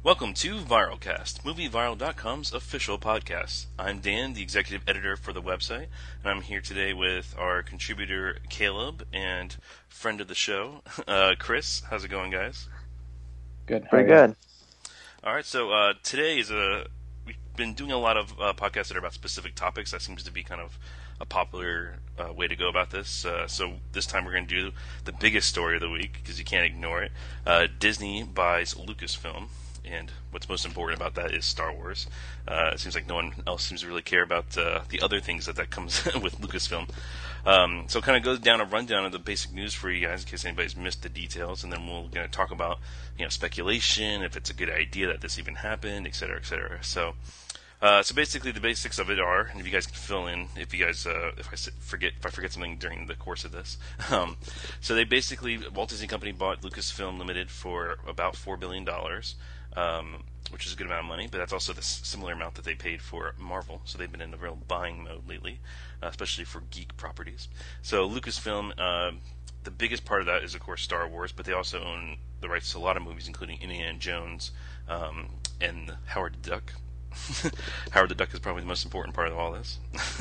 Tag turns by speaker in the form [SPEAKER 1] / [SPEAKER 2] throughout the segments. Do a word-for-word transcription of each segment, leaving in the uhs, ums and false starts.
[SPEAKER 1] Welcome to ViralCast, Movie Viral dot com's official podcast. I'm Dan, the executive editor for the website, and I'm here today with our contributor Caleb and friend of the show, uh, Chris. How's it going, guys?
[SPEAKER 2] Good.
[SPEAKER 3] Pretty good.
[SPEAKER 1] All right, so uh, today is a. We've been doing a lot of uh, podcasts that are about specific topics. That seems to be kind of a popular uh, way to go about this. Uh, so this time we're going to do the biggest story of the week because you can't ignore it. Uh, Disney buys Lucasfilm. And what's most important about that is Star Wars. Uh, it seems like no one else seems to really care about uh, the other things that that comes with Lucasfilm. Um, so it kind of goes down a rundown of the basic news for you guys in case anybody's missed the details, and then we're going to talk about you know speculation, if it's a good idea that this even happened, et cetera, et cetera. So, uh, so basically the basics of it are, and if you guys can fill in, if you guys, uh, if I forget, if I forget something during the course of this, um, so they basically Walt Disney Company bought Lucasfilm Limited for about four billion dollars. Um, which is a good amount of money, but that's also the similar amount that they paid for Marvel. So they've been in a real buying mode lately, uh, especially for geek properties. So Lucasfilm, uh, the biggest part of that is, of course, Star Wars, but they also own the rights to a lot of movies, including Indiana Jones um, and Howard the Duck. Howard the Duck is probably the most important part of all this.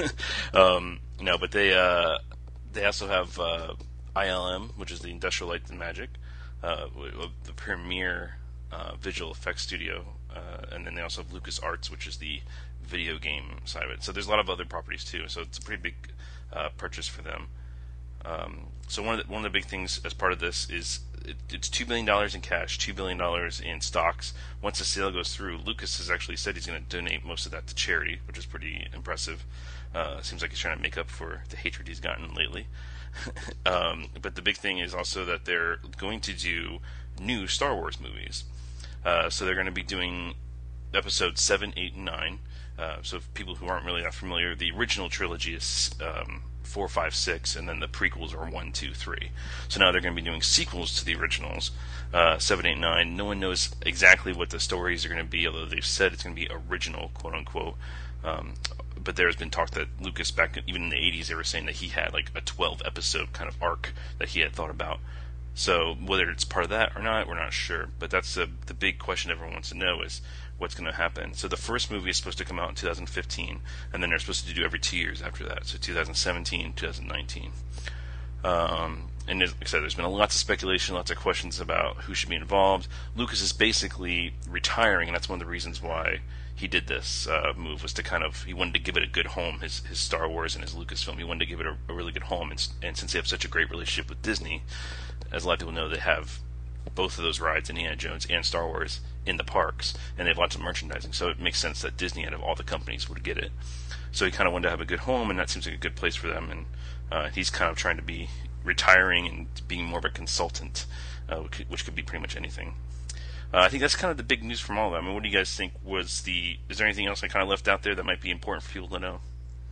[SPEAKER 1] um, no, but they uh, they also have uh, I L M, which is the Industrial Light and Magic, uh, the premier Uh, visual effects studio, uh, and then they also have LucasArts, which is the video game side of it. So there's a lot of other properties too. So it's a pretty big uh, purchase for them. Um, so one of the, one of the big things as part of this is it, it's two billion dollars in cash, two billion dollars in stocks. Once the sale goes through, Lucas has actually said he's going to donate most of that to charity, which is pretty impressive. Uh, seems like he's trying to make up for the hatred he's gotten lately. um, but the big thing is also that they're going to do new Star Wars movies. Uh, so they're going to be doing episodes seven, eight, and nine. Uh, so for people who aren't really that familiar, the original trilogy is um, four, five, six, and then the prequels are one, two, three. So now they're going to be doing sequels to the originals, uh, seven, eight, nine. No one knows exactly what the stories are going to be, although they've said it's going to be original, quote-unquote. Um, but there's been talk that Lucas, back even in the eighties, they were saying that he had like a twelve-episode kind of arc that he had thought about. So whether it's part of that or not, we're not sure. But that's the the big question everyone wants to know is what's going to happen. So the first movie is supposed to come out in two thousand fifteen, and then they're supposed to do every two years after that. So two thousand seventeen, two thousand nineteen. Um, and like I said, there's been lots of speculation, lots of questions about who should be involved. Lucas is basically retiring, and that's one of the reasons why he did this uh, move, was to kind of, he wanted to give it a good home, his his Star Wars and his Lucasfilm. He wanted to give it a, a really good home, and, and since they have such a great relationship with Disney, as a lot of people know, they have both of those rides, Indiana Jones and Star Wars, in the parks, and they have lots of merchandising, so it makes sense that Disney, out of all the companies, would get it. So he kind of wanted to have a good home, and that seems like a good place for them, and uh, he's kind of trying to be retiring and being more of a consultant, uh, which, which could be pretty much anything. Uh, I think that's kind of the big news from all of that. I mean, what do you guys think was the... Is there anything else I kind of left out there that might be important for people to know?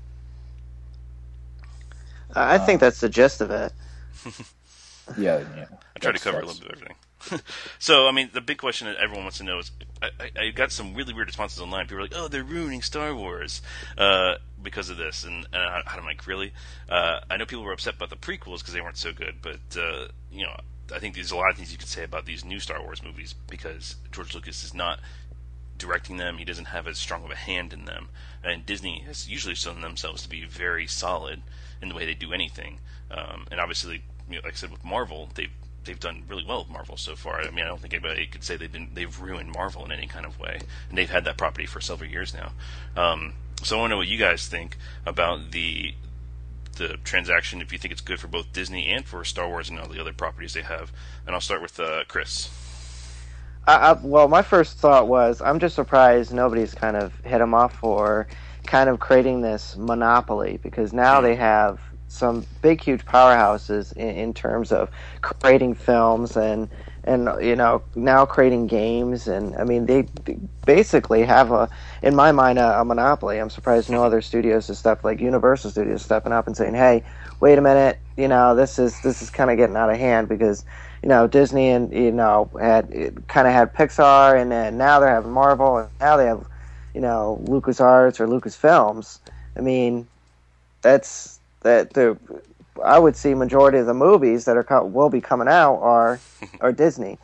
[SPEAKER 3] I think that's the gist of it.
[SPEAKER 2] Yeah, yeah.
[SPEAKER 1] I tried to cover a little bit of everything. So, I mean, the big question that everyone wants to know is, I, I, I got some really weird responses online. People are like, oh, they're ruining Star Wars uh, because of this. And, and I, I'm like, really? Uh, I know people were upset about the prequels because they weren't so good, but, uh, you know, I think there's a lot of things you could say about these new Star Wars movies because George Lucas is not directing them. He doesn't have as strong of a hand in them. And Disney has usually shown themselves to be very solid in the way they do anything. Um, and obviously, you know, like I said, with Marvel, they've they've done really well with Marvel so far. I mean, I don't think anybody could say they've been they've ruined Marvel in any kind of way, and they've had that property for several years now. Um, so I want to know what you guys think about the the transaction. If you think it's good for both Disney and for Star Wars and all the other properties they have, and I'll start with uh, Chris.
[SPEAKER 3] I, I, well, my first thought was I'm just surprised nobody's kind of hit them off for kind of creating this monopoly, because now they have some big, huge powerhouses in, in terms of creating films and, and you know, now creating games. And, I mean, they basically have, a, in my mind, a, a monopoly. I'm surprised no other studios and stuff like Universal Studios stepping up and saying, hey, wait a minute, you know, this is this is kind of getting out of hand, because, you know, Disney and, you know, had kind of had Pixar, and then now they're having Marvel, and now they have, you know, LucasArts or Lucasfilms. I mean, that's... that the I would see majority of the movies that are co- will be coming out are are Disney,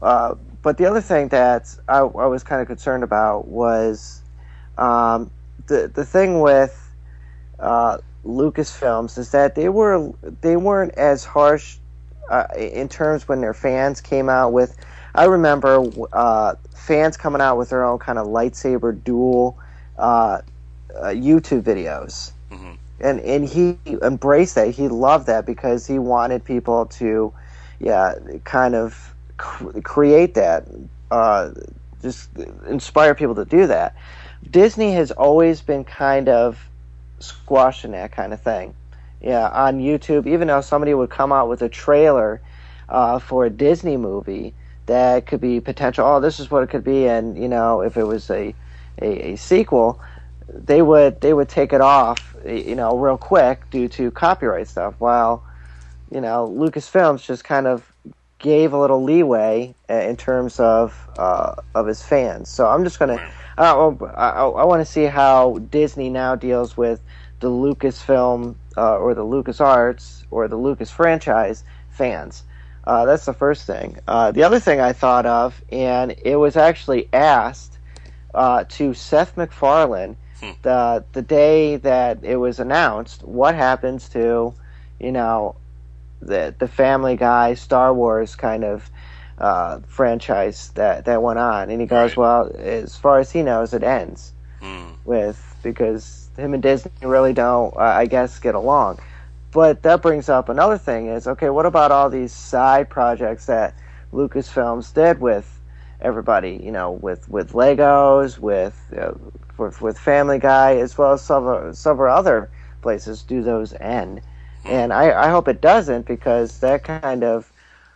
[SPEAKER 3] uh, but the other thing that I, I was kind of concerned about was um, the the thing with uh, Lucasfilms is that they were they weren't as harsh uh, in terms when their fans came out with. I remember uh, fans coming out with their own kind of lightsaber duel uh, uh, YouTube videos, mm-hmm. and and he embraced that. He loved that because he wanted people to, yeah, kind of cr- create that, uh, just inspire people to do that. Disney has always been kind of squashing that kind of thing, yeah, on YouTube. Even though somebody would come out with a trailer uh, for a Disney movie that could be potential, oh, this is what it could be, and you know, if it was a, a, a sequel, they would they would take it off, you know, real quick due to copyright stuff. While, you know, Lucasfilms just kind of gave a little leeway in terms of uh, of his fans. So I'm just gonna, uh, I, I want to see how Disney now deals with the Lucasfilm uh, or the LucasArts or the Lucas franchise fans. Uh, that's the first thing. Uh, the other thing I thought of, and it was actually asked uh, to Seth MacFarlane hmm. the the day that it was announced. What happens to, you know, the the Family Guy, Star Wars kind of uh, franchise that that went on? And he goes, right. Well, as far as he knows, it ends hmm. with because him and Disney really don't, uh, I guess, get along. But that brings up another thing is, okay, what about all these side projects that Lucasfilms did with everybody, you know, with, with Legos, with, uh, with with Family Guy, as well as several, several other places? Do those end? And I, I hope it doesn't, because that kind of,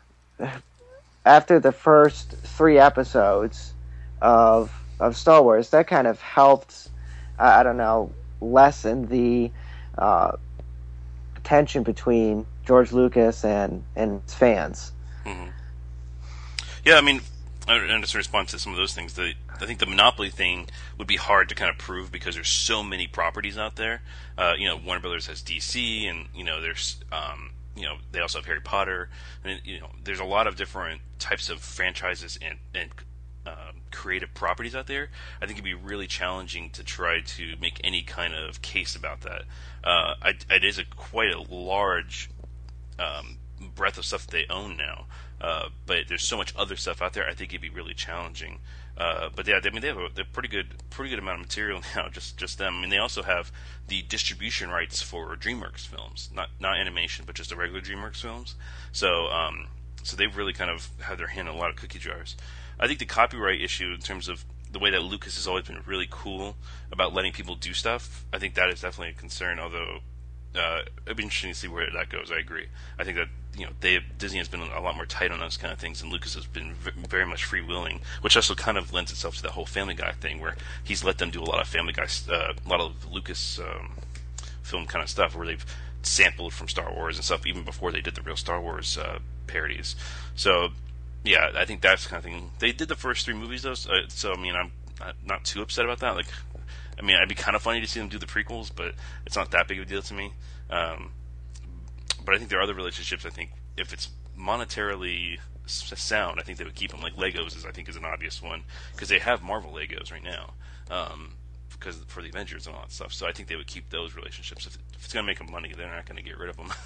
[SPEAKER 3] after the first three episodes of of Star Wars, that kind of helped, I, I don't know, lessen the uh, tension between George Lucas and, and his fans.
[SPEAKER 1] Mm-hmm. Yeah, I mean, and just to respond to some of those things, the, I think the monopoly thing would be hard to kind of prove because there's so many properties out there. Uh, you know, Warner Brothers has D C, and you know, there's, um, you know, they also have Harry Potter, and you know, there's a lot of different types of franchises and and uh, creative properties out there. I think it'd be really challenging to try to make any kind of case about that. Uh, I, it is a quite a large um, breadth of stuff that they own now. Uh, but there's so much other stuff out there. I think it'd be really challenging. Uh, but yeah, I mean, they have a they're pretty good, pretty good amount of material now. Just, just them. I mean, they also have the distribution rights for DreamWorks films, not not animation, but just the regular DreamWorks films. So, um, so they've really kind of had their hand in a lot of cookie jars. I think the copyright issue, in terms of the way that Lucas has always been really cool about letting people do stuff, I think that is definitely a concern. Although uh, it'd be interesting to see where that goes. I agree. I think that, you know, they Disney has been a lot more tight on those kind of things, and Lucas has been very much freewheeling, which also kind of lends itself to that whole Family Guy thing, where he's let them do a lot of Family Guy, uh, a lot of Lucas um, film kind of stuff, where they've sampled from Star Wars and stuff even before they did the real Star Wars uh, parodies. So, yeah, I think that's the kind of thing. They did the first three movies though, so, so I mean, I'm not too upset about that. Like, I mean, it'd be kind of funny to see them do the prequels, but it's not that big of a deal to me. Um, But I think there are other relationships. I think if it's monetarily sound, I think they would keep them. Like Legos is, I think, is an obvious one, because they have Marvel Legos right now, um, because for the Avengers and all that stuff. So I think they would keep those relationships. If, if it's going to make them money, they're not going to get rid of them.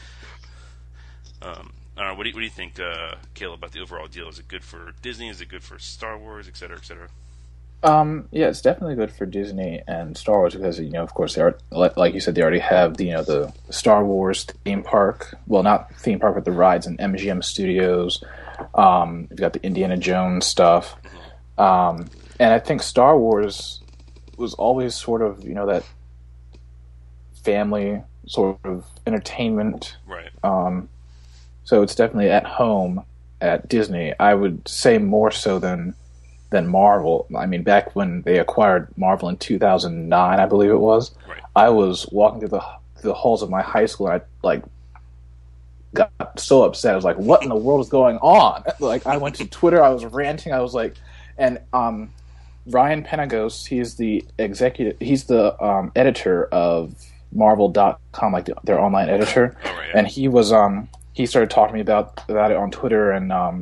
[SPEAKER 1] um, I don't know. What do you, what do you think, uh, Caleb, about the overall deal? Is it good for Disney? Is it good for Star Wars, et cetera, et cetera?
[SPEAKER 2] Um, yeah, it's definitely good for Disney and Star Wars because, you know, of course, they are, like you said, they already have the, you know, the Star Wars theme park. Well, not theme park, but the rides in M G M Studios. Um, you've got the Indiana Jones stuff. Um, and I think Star Wars was always sort of, you know, that family sort of entertainment.
[SPEAKER 1] Right.
[SPEAKER 2] Um, so it's definitely at home at Disney. I would say more so than than Marvel. I mean, back when they acquired Marvel in two thousand nine, I believe it was,
[SPEAKER 1] right.
[SPEAKER 2] I was walking through the through the halls of my high school, and I like got so upset. I was like, "What in the world is going on?" Like, I went to Twitter, I was ranting, I was like, and um, Ryan Penagos, he's the executive, he's the um, editor of Marvel dot com, like the, their online editor,
[SPEAKER 1] oh, right, yeah.
[SPEAKER 2] and he was um he started talking to me about about it on Twitter, and um.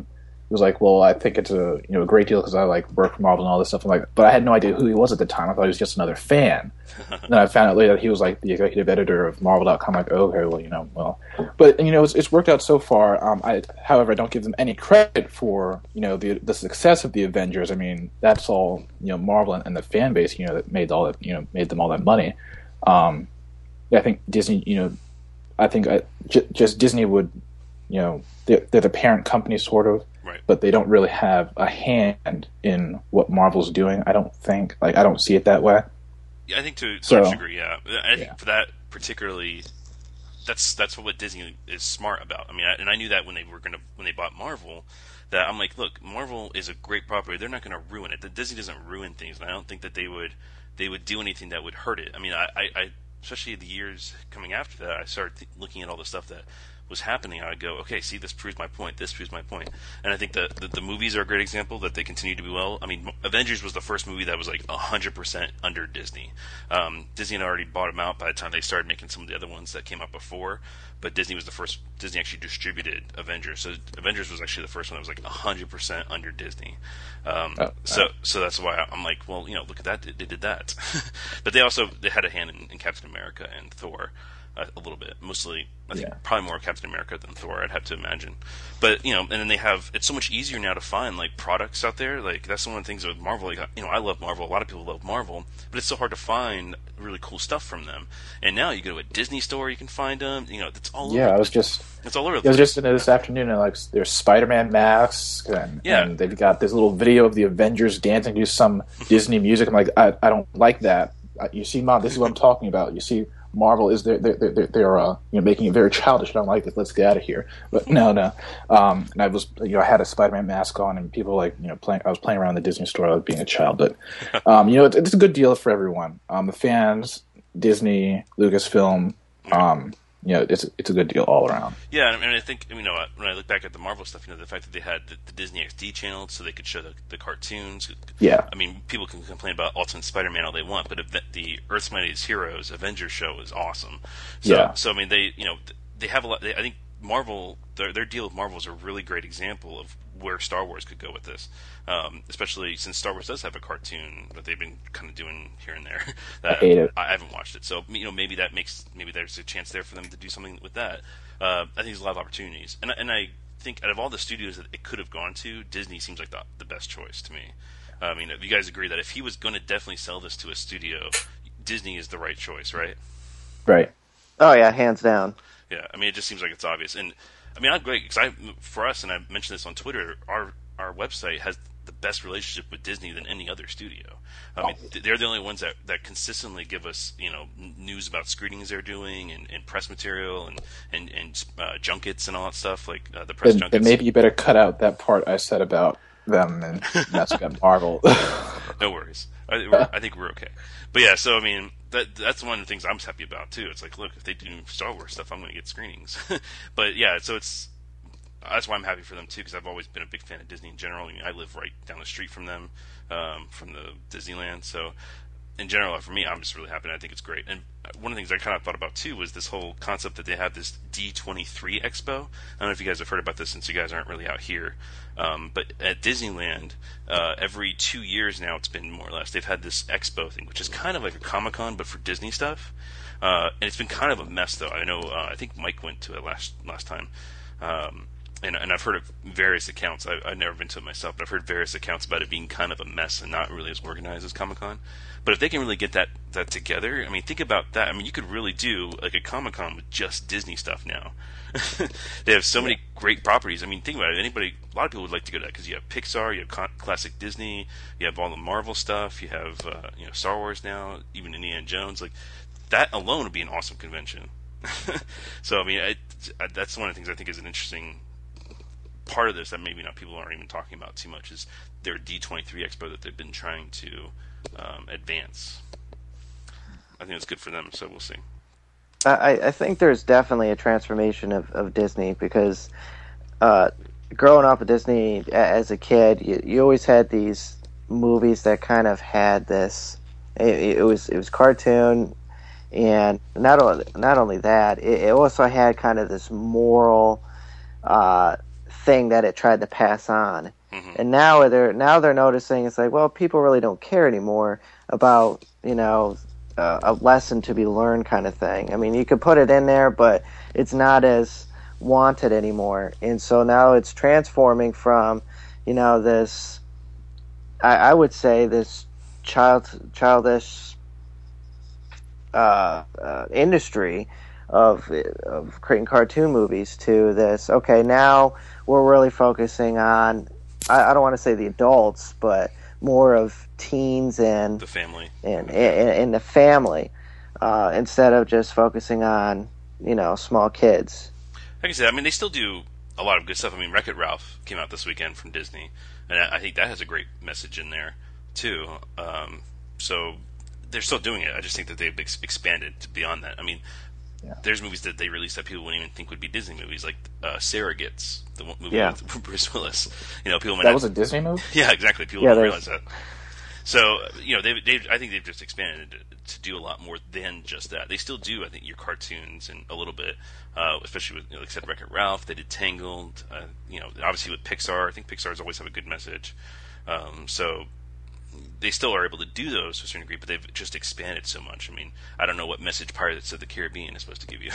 [SPEAKER 2] was like, well, I think it's a you know a great deal because I like work for Marvel and all this stuff. I'm like, but I had no idea who he was at the time. I thought he was just another fan. And then I found out later that he was like the executive editor of Marvel dot com. Like, oh, okay, well, you know, well, but you know, it's, it's worked out so far. Um, I, however, I don't give them any credit for you know the the success of the Avengers. I mean, that's all you know Marvel and, and the fan base you know that made all that you know made them all that money. Um, yeah, I think Disney, you know, I think I, j- just Disney would, you know, they're, they're the parent company sort of.
[SPEAKER 1] Right.
[SPEAKER 2] But they don't really have a hand in what Marvel's doing. I don't think, like, I don't see it that way.
[SPEAKER 1] Yeah, I think to a
[SPEAKER 2] So-
[SPEAKER 1] large degree, yeah. I think
[SPEAKER 2] Yeah.
[SPEAKER 1] for that particularly, that's that's what Disney is smart about. I mean, I, and I knew that when they were gonna when they bought Marvel, that I'm like, look, Marvel is a great property. They're not going to ruin it. The Disney doesn't ruin things, and I don't think that they would they would do anything that would hurt it. I mean, I, I, I especially the years coming after that, I started th- looking at all the stuff that was happening. I would go, okay, see, this proves my point. This proves my point. And I think that the, the movies are a great example that they continue to be well. I mean, Avengers was the first movie that was like one hundred percent under Disney. Um, Disney had already bought them out by the time they started making some of the other ones that came out before. But Disney was the first. Disney actually distributed Avengers, so Avengers was actually the first one that was like one hundred percent under Disney. Um,
[SPEAKER 2] Oh,
[SPEAKER 1] so,
[SPEAKER 2] wow.
[SPEAKER 1] so that's why I'm like, well, you know, look at that. They, they did that. But they also they had a hand in, in Captain America and Thor. A, a little bit, mostly. I think
[SPEAKER 2] Yeah.
[SPEAKER 1] probably more Captain America than Thor. I'd have to imagine, but you know, and then they have. It's so much easier now to find like products out there. Like that's one of the things with Marvel. Like you know, I love Marvel. A lot of people love Marvel, but it's so hard to find really cool stuff from them. And now you go to a Disney store, you can find them. You know, it's all
[SPEAKER 2] Yeah,
[SPEAKER 1] over.
[SPEAKER 2] I was just
[SPEAKER 1] It's all over.
[SPEAKER 2] I
[SPEAKER 1] The
[SPEAKER 2] was
[SPEAKER 1] place.
[SPEAKER 2] just in it this afternoon, and like there's Spider-Man masks, and,
[SPEAKER 1] Yeah.
[SPEAKER 2] and they've got this little video of the Avengers dancing to some Disney music. I'm like, I, I don't like that. Uh, You see, Mom, this is what I'm talking about. You see, Marvel is they're they're they're, they're uh, you know making it very childish. I don't like this. Let's get out of here. But no, no. Um, and I was you know I had a Spider-Man mask on, and people like you know playing. I was playing around the Disney store like being a child, but um, you know it's, it's a good deal for everyone. Um, the fans, Disney, Lucasfilm. Um, you know it's it's a good deal all around.
[SPEAKER 1] Yeah, and I think you know when I look back at the Marvel stuff, you know the fact that they had the, the Disney X D channel, so they could show the, the cartoons.
[SPEAKER 2] Yeah.
[SPEAKER 1] I mean, people can complain about Ultimate Spider-Man all they want, but if the, the Earth's Mightiest Heroes Avengers show is awesome. So,
[SPEAKER 2] Yeah.
[SPEAKER 1] So I mean, they you know they have a lot. They, I think Marvel their their deal with Marvel is a really great example of where Star Wars could go with this, um, especially since Star Wars does have a cartoon that they've been kind of doing here and there. That
[SPEAKER 2] I hate it.
[SPEAKER 1] I haven't watched it, so you know maybe that makes maybe there's a chance there for them to do something with that. Uh, I think there's a lot of opportunities, and and I think out of all the studios that it could have gone to, Disney seems like the the best choice to me. I mean, if you guys agree that if he was going to definitely sell this to a studio, Disney is the right choice, right?
[SPEAKER 2] Right.
[SPEAKER 3] Oh yeah, hands down.
[SPEAKER 1] Yeah, I mean, it just seems like it's obvious, and I mean, I'm great because I, for us, and I mentioned this on Twitter, our our website has the best relationship with Disney than any other studio. I mean, th- they're the only ones that, that consistently give us, you know, n- news about screenings they're doing and, and press material and and, and uh, junkets and all that stuff, like uh, the press
[SPEAKER 2] Then,
[SPEAKER 1] junkets.
[SPEAKER 2] then maybe you better cut out that part I said about them and messing up Marvel.
[SPEAKER 1] No worries. I, we're, I think we're okay. But yeah, so I mean, that that's one of the things I'm happy about too. It's like, look, if they do Star Wars stuff, I'm going to get screenings. But yeah, so it's that's why I'm happy for them too, because I've always been a big fan of Disney in general. I mean, I live right down the street from them, um, from the Disneyland. So in general, for me, I'm just really happy, and I think it's great. And one of the things I kind of thought about too was this whole concept that they have this D twenty-three Expo. I don't know if you guys have heard about this, since you guys aren't really out here. Um, but at Disneyland, uh, every two years now, it's been more or less, they've had this expo thing, which is kind of like a Comic-Con, but for Disney stuff. Uh, and it's been kind of a mess, though. I know, uh, I think Mike went to it last last time. Um, and, and I've heard of various accounts. I, I've never been to it myself, but I've heard various accounts about it being kind of a mess and not really as organized as Comic-Con. But if they can really get that, that together, I mean, think about that. I mean, you could really do like a Comic-Con with just Disney stuff now. They have so many great properties. I mean, think about it. Anybody, a lot of people would like to go to that because you have Pixar, you have co- classic Disney, you have all the Marvel stuff, you have uh, you know Star Wars now, even Indiana Jones. Like that alone would be an awesome convention. So I mean, I, I, that's one of the things I think is an interesting part of this that maybe not people aren't even talking about too much is their D twenty-three Expo that they've been trying to um, advance. I think it's good for them, so we'll see.
[SPEAKER 3] I, I think there's definitely a transformation of, of Disney because uh, growing up with Disney a- as a kid, you, you always had these movies that kind of had this. It, it was it was cartoon, and not only not only that, it, it also had kind of this moral uh, thing that it tried to pass on.
[SPEAKER 1] Mm-hmm.
[SPEAKER 3] And now they're now they're noticing it's like, well, people really don't care anymore about, you know, uh, a lesson to be learned kind of thing. I mean, you could put it in there, but it's not as wanted anymore. And so now it's transforming from, you know, this, I, I would say this child childish uh, uh, industry of of creating cartoon movies to this. Okay, now we're really focusing on, I, I don't want to say the adults, but more of teens and
[SPEAKER 1] the family
[SPEAKER 3] and and, and the family, uh, instead of just focusing on, you know, small kids.
[SPEAKER 1] Like I said, I mean, they still do a lot of good stuff. I mean, Wreck-It Ralph came out this weekend from Disney, and I, I think that has a great message in there too. Um, so they're still doing it. I just think that they've ex- expanded beyond that. I mean,
[SPEAKER 2] Yeah.
[SPEAKER 1] there's movies that they released that people wouldn't even think would be Disney movies, like uh, Surrogates, the one- movie
[SPEAKER 3] Yeah.
[SPEAKER 1] with Bruce Willis. You know, people might
[SPEAKER 2] That
[SPEAKER 1] not,
[SPEAKER 2] was a Disney movie?
[SPEAKER 1] yeah, exactly. People
[SPEAKER 3] Yeah,
[SPEAKER 1] don't
[SPEAKER 3] there's-
[SPEAKER 1] realize that. So, you know, they've, they've, I think they've just expanded to, to do a lot more than just that. They still do, I think, your cartoons and a little bit, uh, especially with, you know, like I said, Wreck-It Ralph. They did Tangled. Uh, you know, obviously with Pixar, I think Pixar's always have a good message. Um, so they still are able to do those to a certain degree, but they've just expanded so much. I mean, I don't know what message Pirates of the Caribbean is supposed to give you,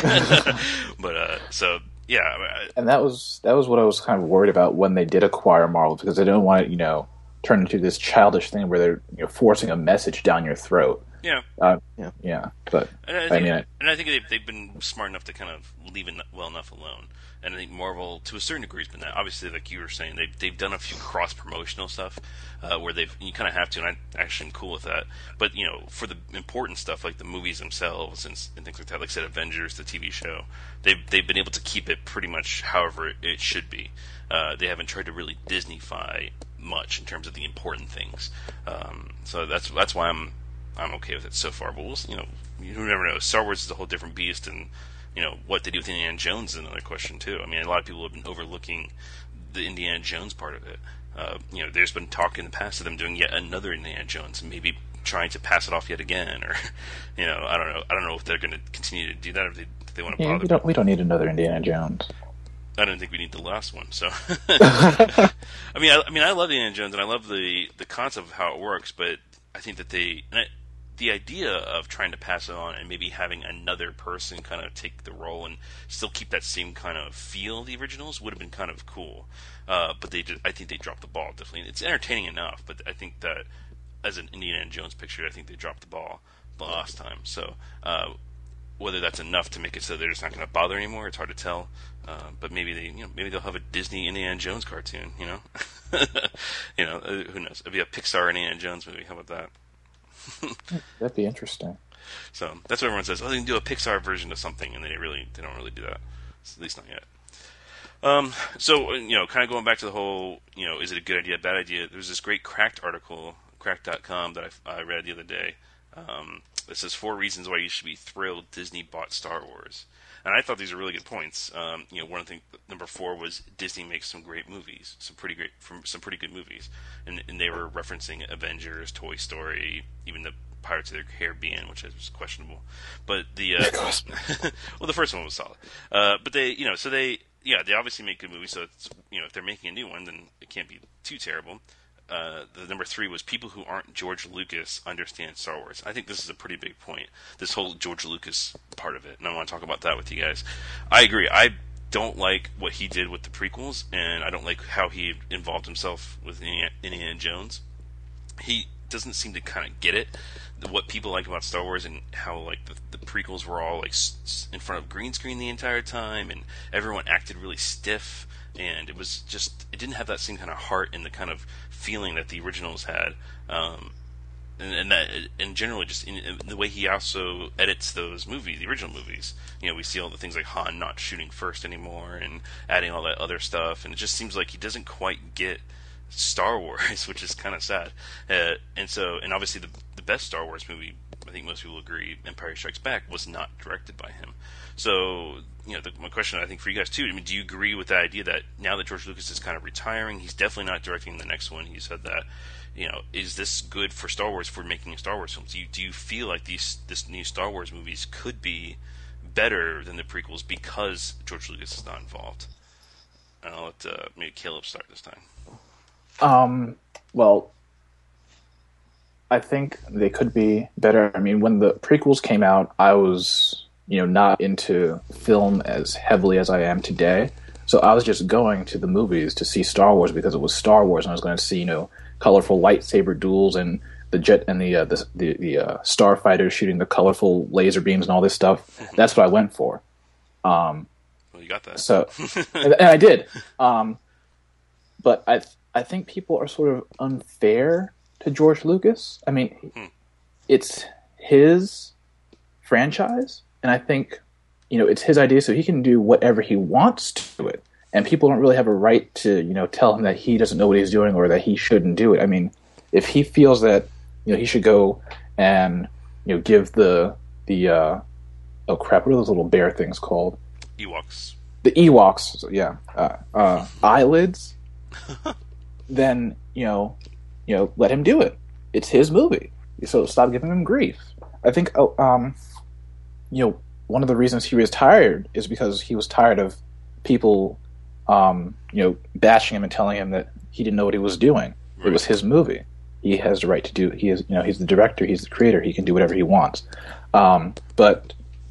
[SPEAKER 1] but uh, so yeah. I,
[SPEAKER 2] And that was that was what I was kind of worried about when they did acquire Marvel, because they didn't want to, you know, turn into this childish thing where they're, you know, forcing a message down your throat.
[SPEAKER 1] yeah.
[SPEAKER 2] Uh,
[SPEAKER 3] Yeah.
[SPEAKER 2] yeah, but
[SPEAKER 1] And I,
[SPEAKER 2] I
[SPEAKER 1] think,
[SPEAKER 2] mean, I-
[SPEAKER 1] and I think they've, they've been smart enough to kind of leave it well enough alone. And I think Marvel, to a certain degree, has been that. Obviously, like you were saying, they've, they've done a few cross-promotional stuff uh, where they've, you kind of have to, and I actually am cool with that. But, you know, for the important stuff, like the movies themselves and, and things like that, like I said, Avengers, the T V show, they've, they've been able to keep it pretty much however it, it should be. Uh, they haven't tried to really Disney-fy much in terms of the important things. Um, so that's that's why I'm I'm okay with it so far. But we'll, you know, you never know. Star Wars is a whole different beast, and you know what they do with Indiana Jones is another question too. I mean, a lot of people have been overlooking the Indiana Jones part of it. Uh, you know, there's been talk in the past of them doing yet another Indiana Jones, and maybe trying to pass it off yet again, or you know, I don't know. I don't know if they're going to continue to do that, or if they, if they want to
[SPEAKER 2] yeah,
[SPEAKER 1] bother.
[SPEAKER 2] we don't we don't need another Indiana Jones.
[SPEAKER 1] I don't think we need the last one. So, I mean, I, I mean, I love Indiana Jones, and I love the the concept of how it works. But I think that they, and I, the idea of trying to pass it on and maybe having another person kind of take the role and still keep that same kind of feel the originals would have been kind of cool. Uh, but they, just, I think they dropped the ball. Definitely, it's entertaining enough. But I think that as an Indiana Jones picture, I think they dropped the ball the last time. So. Uh, Whether that's enough to make it so they're just not going to bother anymore, it's hard to tell. Uh, but maybe they, you know, maybe they'll have a Disney Indiana Jones cartoon. You know, you know, uh, who knows? It'd be a Pixar Indiana Jones movie. How about that?
[SPEAKER 2] That'd be interesting.
[SPEAKER 1] So that's what everyone says. Oh, they can do a Pixar version of something, and they really, they don't really do that. At least not yet. Um, so you know, kind of going back to the whole, you know, is it a good idea, bad idea? There was this great Cracked article, cracked dot com, that I, I read the other day. Um, It says four reasons why you should be thrilled Disney bought Star Wars, and I thought these were really good points. Um, you know, one thing, number four was Disney makes some great movies, some pretty great, from some pretty good movies, and, and they were referencing Avengers, Toy Story, even the Pirates of the Caribbean, which was questionable, but the uh, well, the first one was solid. Uh, but they, you know, so they, yeah, they obviously make good movies. So it's, you know, if they're making a new one, then it can't be too terrible. Uh, the number three was people who aren't George Lucas understand Star Wars. I think this is a pretty big point, this whole George Lucas part of it, and I want to talk about that with you guys. I agree. I don't like what he did with the prequels, and I don't like how he involved himself with Indiana Jones. He doesn't seem to kind of get it, what people like about Star Wars, and how like the, the prequels were all like s- in front of green screen the entire time, and everyone acted really stiff. And it was just, it didn't have that same kind of heart and the kind of feeling that the originals had. Um, and, and that, and generally just in, in the way he also edits those movies, the original movies. You know, we see all the things like Han not shooting first anymore and adding all that other stuff. And it just seems like he doesn't quite get Star Wars, which is kind of sad. Uh, and so, and obviously the, the best Star Wars movie, I think most people agree, Empire Strikes Back, was not directed by him. So, you know, the, my question I think for you guys too, I mean, do you agree with the idea that now that George Lucas is kind of retiring, he's definitely not directing the next one? He said that, you know, is this good for Star Wars, for making Star Wars films? Do you, do you feel like these this new Star Wars movies could be better than the prequels because George Lucas is not involved? I'll let uh, maybe Caleb start this time.
[SPEAKER 2] Um. Well, I think they could be better. I mean, when the prequels came out, I was, you know, not into film as heavily as I am today. So I was just going to the movies to see Star Wars because it was Star Wars, and I was going to see, you know, colorful lightsaber duels and the jet and the uh, the the, the uh, starfighters shooting the colorful laser beams and all this stuff. That's what I went for. Um,
[SPEAKER 1] well, you got that.
[SPEAKER 2] So, and, and I did. Um, but I I think people are sort of unfair to George Lucas. I mean, hmm. it's his franchise, and I think, you know, it's his idea, so he can do whatever he wants to it. And people don't really have a right to, you know, tell him that he doesn't know what he's doing or that he shouldn't do it. I mean, if he feels that, you know, he should go and, you know, give the the uh, oh crap, what are those little bear things called?
[SPEAKER 1] Ewoks.
[SPEAKER 2] The Ewoks, so, yeah, uh, uh, eyelids. Then, you know, you know, let him do it. It's his movie, so stop giving him grief. I think, oh, um, you know, one of the reasons he was tired is because he was tired of people, um, you know, bashing him and telling him that he didn't know what he was doing. Right. It was his movie. He has the right to do. He is, you know, he's the director. He's the creator. He can do whatever he wants. Um, but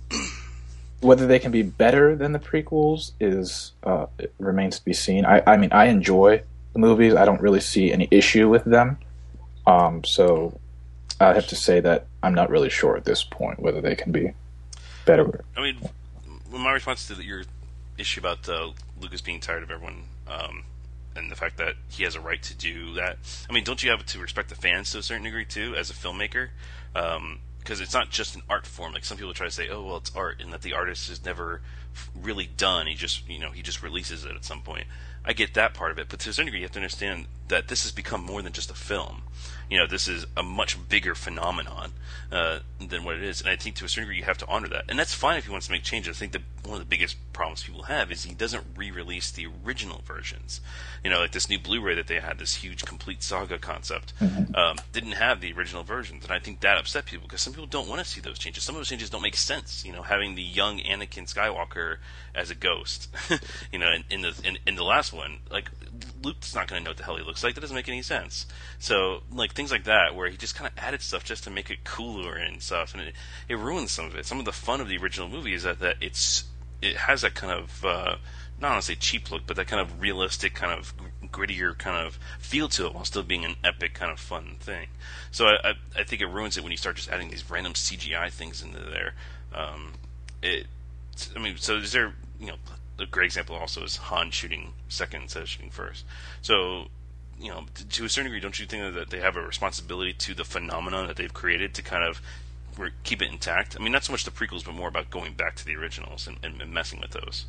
[SPEAKER 2] whether they can be better than the prequels is uh, it remains to be seen. I, I mean, I enjoy the movies. I don't really see any issue with them. Um, so I have to say that I'm not really sure at this point whether they can be better.
[SPEAKER 1] I mean, my response to your issue about uh, Lucas being tired of everyone um, and the fact that he has a right to do that. I mean, don't you have to respect the fans to a certain degree too, as a filmmaker? Um, because it's not just an art form. Like some people try to say, "Oh, well, it's art," and that the artist is never really done. He just, you know, he just releases it at some point. I get that part of it, but to a certain degree, you have to understand that this has become more than just a film. You know, this is a much bigger phenomenon uh, than what it is, and I think to a certain degree you have to honor that, and that's fine if he wants to make changes. I think that one of the biggest problems people have is he doesn't re-release the original versions. You know, like this new Blu-ray that they had, this huge complete saga concept, mm-hmm. um, didn't have the original versions, and I think that upset people because some people don't want to see those changes. Some of those changes don't make sense. You know, having the young Anakin Skywalker as a ghost, you know, in, in the in, in the last one, like Luke's not going to know what the hell he looks like. That doesn't make any sense. So, like things like that, where he just kind of added stuff just to make it cooler and stuff, and it, it ruins some of it. Some of the fun of the original movie is that, that it's it has that kind of uh, not want to say cheap look, but that kind of realistic, kind of grittier kind of feel to it, while still being an epic kind of fun thing. So I, I, I think it ruins it when you start just adding these random C G I things into there. Um, it, I mean, so is there, you know, a great example also is Han shooting second instead of shooting first. So, you know, to, to a certain degree, don't you think that they have a responsibility to the phenomenon that they've created to kind of keep it intact? I mean, not so much the prequels, but more about going back to the originals and, and, and messing with those.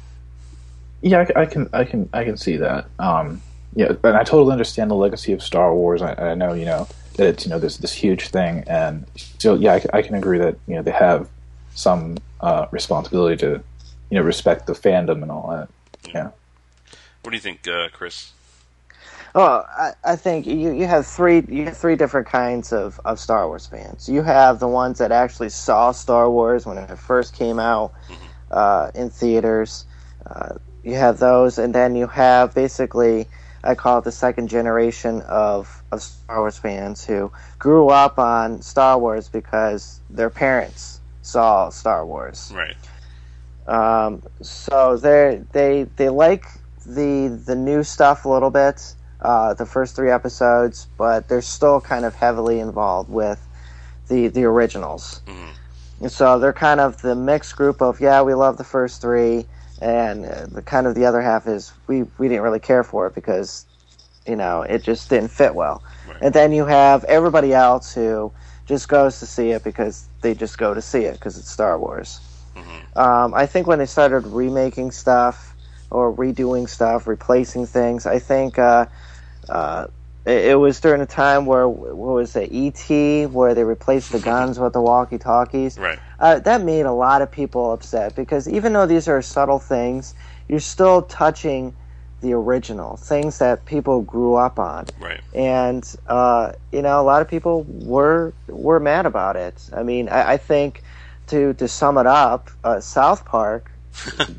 [SPEAKER 2] Yeah, I, I can, I can, I can see that. Um, yeah, and I totally understand the legacy of Star Wars. I, I know, you know, that it's, you know, this this huge thing, and so yeah, I, I can agree that, you know, they have some uh, responsibility to, you know, respect the fandom and all that. Yeah.
[SPEAKER 1] What do you think, uh, Chris?
[SPEAKER 3] Well, I, I think you, you have three you have three different kinds of, of Star Wars fans. You have the ones that actually saw Star Wars when it first came out mm-hmm. uh, in theaters. Uh, you have those, and then you have basically, I call it the second generation of, of Star Wars fans who grew up on Star Wars because their parents saw Star Wars.
[SPEAKER 1] Right.
[SPEAKER 3] Um, so they they they like the the new stuff a little bit, uh, the first three episodes, but they're still kind of heavily involved with the the originals. Mm-hmm. And so they're kind of the mixed group of, yeah, we love the first three, and uh, the kind of the other half is we we didn't really care for it because, you know, it just didn't fit well. Right. And then you have everybody else who just goes to see it because they just go to see it because it's Star Wars. Mm-hmm. Um, I think when they started remaking stuff or redoing stuff, replacing things, I think uh, uh, it, it was during a time where, what was it, E T, where they replaced the guns with the walkie-talkies.
[SPEAKER 1] Right.
[SPEAKER 3] Uh, that made a lot of people upset because even though these are subtle things, you're still touching the original, things that people grew up on.
[SPEAKER 1] Right.
[SPEAKER 3] And, uh, you know, a lot of people were were mad about it. I mean, I, I think... To to sum it up, uh, South Park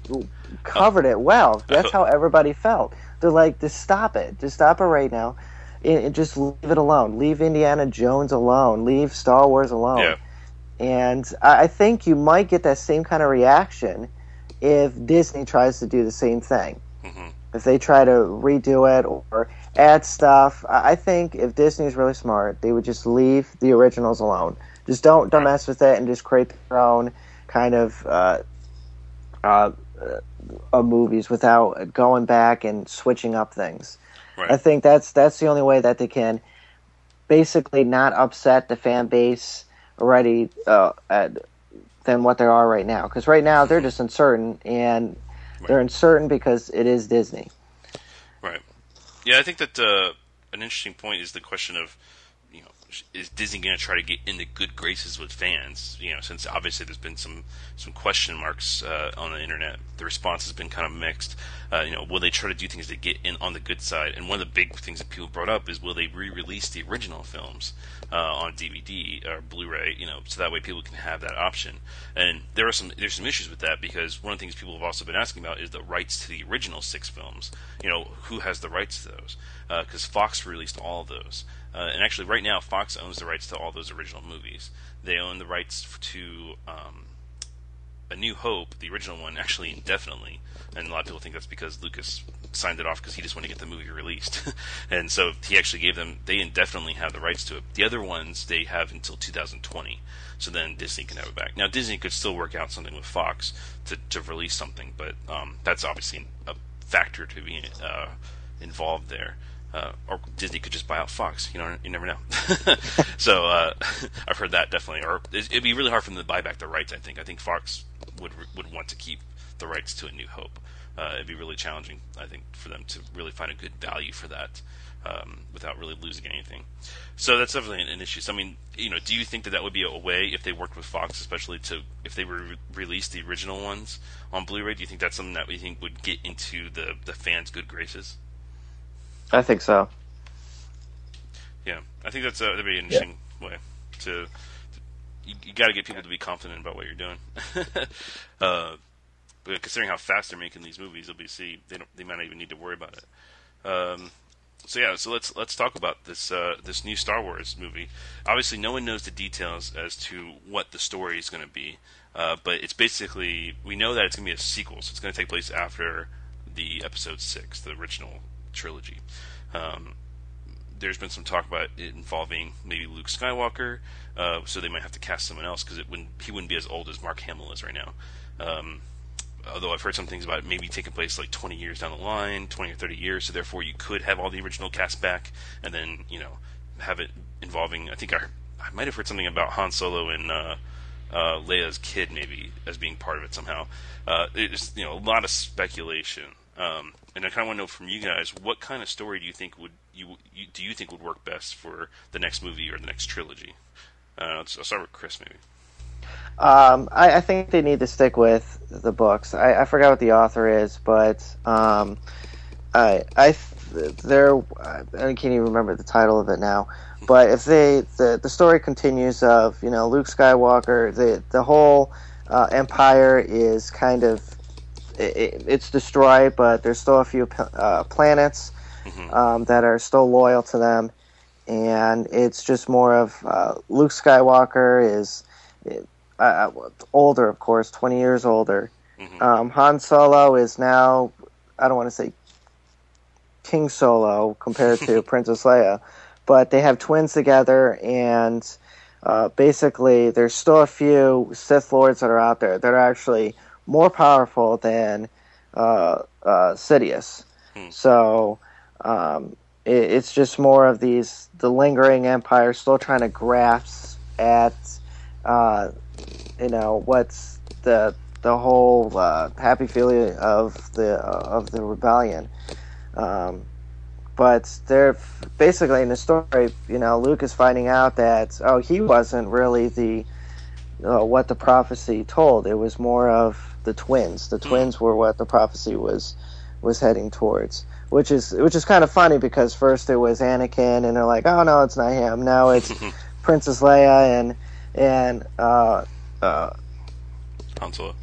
[SPEAKER 3] covered it well. That's how everybody felt. They're like, just stop it. Just stop it right now. And just leave it alone. Leave Indiana Jones alone. Leave Star Wars alone.
[SPEAKER 1] Yeah.
[SPEAKER 3] And I think you might get that same kind of reaction if Disney tries to do the same thing. Mm-hmm. If they try to redo it or add stuff. I think if Disney's really smart, they would just leave the originals alone. Just don't, don't mess with it and just create their own kind of uh, uh, uh, movies without going back and switching up things. Right. I think that's that's the only way that they can basically not upset the fan base already uh, at, than what they are right now. Because right now they're just uncertain, and right. they're uncertain because it is Disney.
[SPEAKER 1] Right. Yeah, I think that uh, an interesting point is the question of, you know, is Disney going to try to get into good graces with fans? You know, since obviously there's been some, some question marks uh, on the internet. The response has been kind of mixed. Uh, you know, will they try to do things to get in on the good side? And one of the big things that people brought up is, will they re-release the original films uh, on D V D or Blu-ray? You know, so that way people can have that option. And there are some there's some issues with that, because one of the things people have also been asking about is the rights to the original six films. You know, who has the rights to those? Because uh, Fox released all of those. Uh, and actually, right now, Fox owns the rights to all those original movies. They own the rights to um, A New Hope, the original one, actually indefinitely. And a lot of people think that's because Lucas signed it off because he just wanted to get the movie released. And so he actually gave them, they indefinitely have the rights to it. The other ones, they have until two thousand twenty. So then Disney can have it back. Now, Disney could still work out something with Fox to, to release something, but um, that's obviously a factor to be uh, involved there. Uh, or Disney could just buy out Fox. You know, you never know. So uh, I've heard that definitely. Or it'd be really hard for them to buy back the rights. I think. I think Fox would would want to keep the rights to A New Hope. Uh, it'd be really challenging, I think, for them to really find a good value for that um, without really losing anything. So that's definitely an, an issue. So I mean, you know, do you think that that would be a way if they worked with Fox, especially to if they were re- released the original ones on Blu-ray? Do you think that's something that we think would get into the the fans' good graces?
[SPEAKER 3] I think so.
[SPEAKER 1] Yeah, I think that's a, that'd be an interesting yeah. way to. to you you got to get people to be confident about what you're doing. uh, but considering how fast they're making these movies, they'll be see they don't they might not even need to worry about it. Um, so yeah, so let's let's talk about this uh, this new Star Wars movie. Obviously, no one knows the details as to what the story is going to be, uh, but it's basically we know that it's going to be a sequel, so it's going to take place after the Episode Six, the original trilogy. Um, there's been some talk about it involving maybe Luke Skywalker, uh, so they might have to cast someone else because it wouldn't he wouldn't be as old as Mark Hamill is right now. Um, although I've heard some things about it maybe taking place like twenty years down the line, twenty or thirty years, so therefore you could have all the original cast back and then, you know, have it involving, I think I, I might have heard something about Han Solo and uh, uh, Leia's kid maybe as being part of it somehow. Uh, it's, you know, a lot of speculation. Um, and I kind of want to know from you guys, what kind of story do you think would you, you do you think would work best for the next movie or the next trilogy? Uh, let's, I'll start with Chris, maybe.
[SPEAKER 3] Um, I, I think they need to stick with the books. I, I forgot what the author is, but um, I I there I can't even remember the title of it now. But if they the the story continues of you know Luke Skywalker, the the whole uh, Empire is kind of it, it's destroyed, but there's still a few uh, planets mm-hmm. um, that are still loyal to them, and it's just more of uh, Luke Skywalker is. It, Uh, older, of course, twenty years older. Mm-hmm. Um, Han Solo is now, I don't want to say King Solo compared to Princess Leia, but they have twins together, and uh, basically there's still a few Sith Lords that are out there that are actually more powerful than uh, uh, Sidious. Mm. So um, it, it's just more of these, the lingering Empire still trying to grasp at uh, you know what's the the whole uh, happy feeling of the uh, of the rebellion, um, but they're basically in the story. You know, Luke is finding out that oh, he wasn't really the uh, what the prophecy told. It was more of the twins. The twins were what the prophecy was was heading towards. Which is which is kind of funny because first it was Anakin, and they're like, oh no, it's not him. Now it's Princess Leia and and. Uh, Uh,
[SPEAKER 1] Han Solo.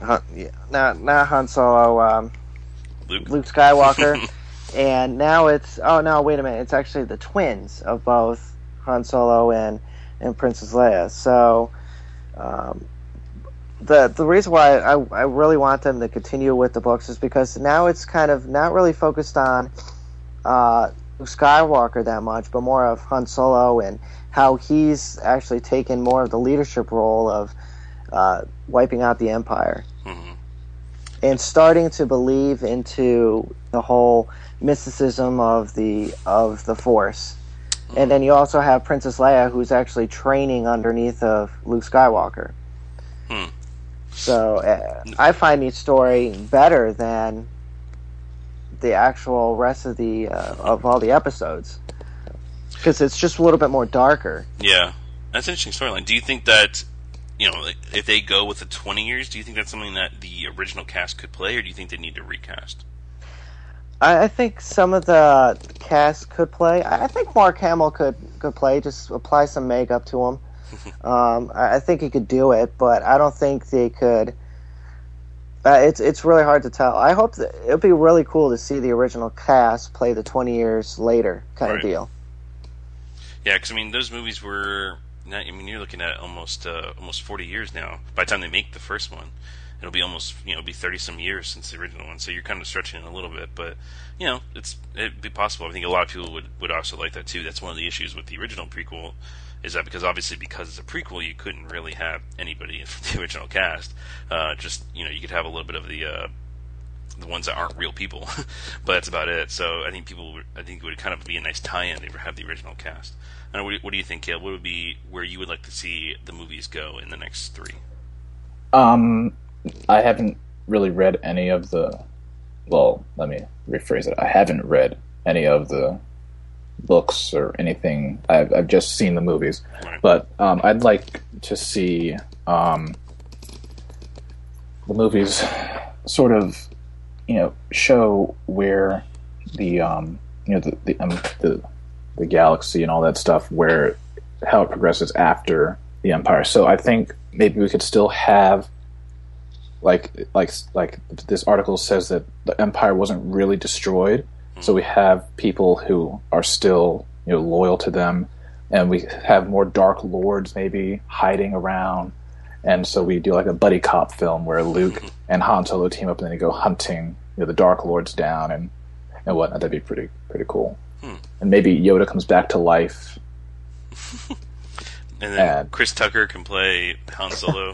[SPEAKER 3] Han, yeah, not not Han Solo, um,
[SPEAKER 1] Luke.
[SPEAKER 3] Luke Skywalker, and now it's oh no, wait a minute, it's actually the twins of both Han Solo and and Princess Leia. So, um, the the reason why I I really want them to continue with the books is because now it's kind of not really focused on uh, Luke Skywalker that much, but more of Han Solo and how he's actually taken more of the leadership role of uh, wiping out the Empire.
[SPEAKER 1] Mm-hmm.
[SPEAKER 3] And starting to believe into the whole mysticism of the of the Force. Mm-hmm. And then you also have Princess Leia, who's actually training underneath of Luke Skywalker.
[SPEAKER 1] Hmm.
[SPEAKER 3] So uh, I find the story better than the actual rest of the uh, of all the episodes, because it's just a little bit more darker.
[SPEAKER 1] Yeah, that's an interesting storyline. Do you think that, you know, if they go with the twenty years, do you think that's something that the original cast could play, or do you think they need to recast?
[SPEAKER 3] I, I think some of the cast could play. I, I think Mark Hamill could, could play, just apply some makeup to him. um, I, I think he could do it, but I don't think they could. Uh, it's it's really hard to tell. I hope that it would be really cool to see the original cast play the twenty years later kind
[SPEAKER 1] Right.
[SPEAKER 3] of deal.
[SPEAKER 1] Yeah, because I mean, those movies were. Not, I mean, you're looking at almost uh, almost forty years now. By the time they make the first one, it'll be almost you know it'll be thirty some years since the original one. So you're kind of stretching it a little bit, but you know it's it'd be possible. I think a lot of people would, would also like that too. That's one of the issues with the original prequel, is that because obviously because it's a prequel, you couldn't really have anybody from the original cast. Uh, just you know you could have a little bit of the uh, the ones that aren't real people, but that's about it. So I think people would, I think it would kind of be a nice tie-in to have the original cast. And what, what do you think, Caleb? What would be where you would like to see the movies go in the next three?
[SPEAKER 2] Um, I haven't really read any of the. Well, let me rephrase it. I haven't read any of the books or anything. I've, I've just seen the movies,
[SPEAKER 1] Right.
[SPEAKER 2] but um, I'd like to see um, the movies sort of, you know, show where the um, you know the the, um, the the galaxy and all that stuff, where how it progresses after the Empire. So I think maybe we could still have like like like this article says that the Empire wasn't really destroyed. Mm-hmm. So we have people who are still, you know, loyal to them, and we have more Dark Lords maybe hiding around. And so we do like a buddy cop film where Luke mm-hmm. and Han Solo team up and then they go hunting, you know, the Dark Lords down and and whatnot. That'd be pretty pretty cool. Hmm. And maybe Yoda comes back to life.
[SPEAKER 1] And then and... Chris Tucker can play Han Solo.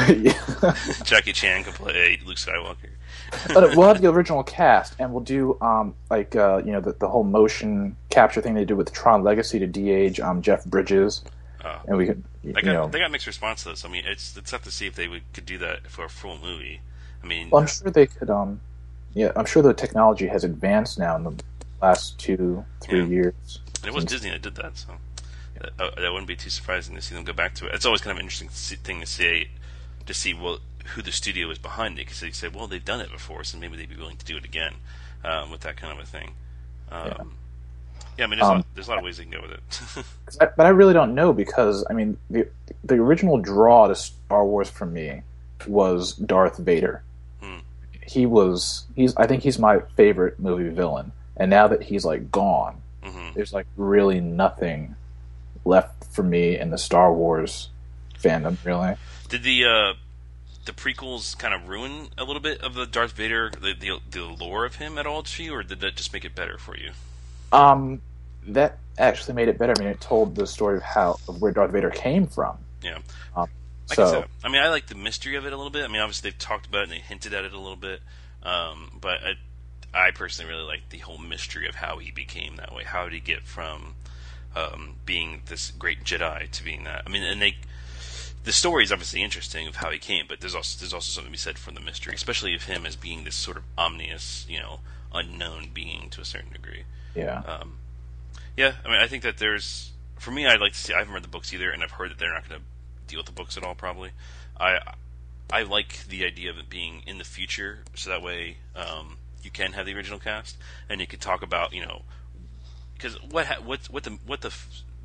[SPEAKER 1] Jackie Chan can play Luke Skywalker.
[SPEAKER 2] But we'll have the original cast, and we'll do um, like uh, you know the, the whole motion capture thing they did with Tron Legacy to de-age um, Jeff Bridges. Oh. And we could, you
[SPEAKER 1] they got,
[SPEAKER 2] know,
[SPEAKER 1] they got mixed response to this. I mean, it's it's tough to see if they would, could do that for a full movie. I mean,
[SPEAKER 2] well, I'm sure they could. Um, yeah, I'm sure the technology has advanced now in the last two, three yeah. years.
[SPEAKER 1] And it was Disney that did that, so yeah. that, that wouldn't be too surprising to see them go back to it. It's always kind of an interesting thing to see, to see well who the studio is behind it, because they say, well, they've done it before, so maybe they'd be willing to do it again um, with that kind of a thing. Um, yeah. yeah, I mean, there's, um, a lot, there's a lot of ways they can go with it.
[SPEAKER 2] I, but I really don't know, because I mean, the the original draw to Star Wars for me was Darth Vader. Hmm. He was he's I think he's my favorite movie villain. And now that he's like gone, mm-hmm. there's like really nothing left for me in the Star Wars fandom. Really,
[SPEAKER 1] did the uh, the prequels kind of ruin a little bit of the Darth Vader, the, the the lore of him at all to you, or did that just make it better for you?
[SPEAKER 2] Um, that actually made it better. I mean, it told the story of how of where Darth Vader came from.
[SPEAKER 1] Yeah.
[SPEAKER 2] Um,
[SPEAKER 1] I
[SPEAKER 2] so,
[SPEAKER 1] so. I mean, I like the mystery of it a little bit. I mean, obviously they've talked about it and they hinted at it a little bit, um, but. I, I personally really like the whole mystery of how he became that way. How did he get from um, being this great Jedi to being that? I mean, and they, the story is obviously interesting of how he came, but there's also there's also something to be said for the mystery, especially of him as being this sort of omnious, you know, unknown being to a certain degree.
[SPEAKER 2] Yeah.
[SPEAKER 1] Um, yeah. I mean, I think that there's for me, I'd like to see. I haven't read the books either, and I've heard that they're not going to deal with the books at all. Probably. I I like the idea of it being in the future, so that way. Um, you can have the original cast, and you could talk about, you know, because what ha- what what the what the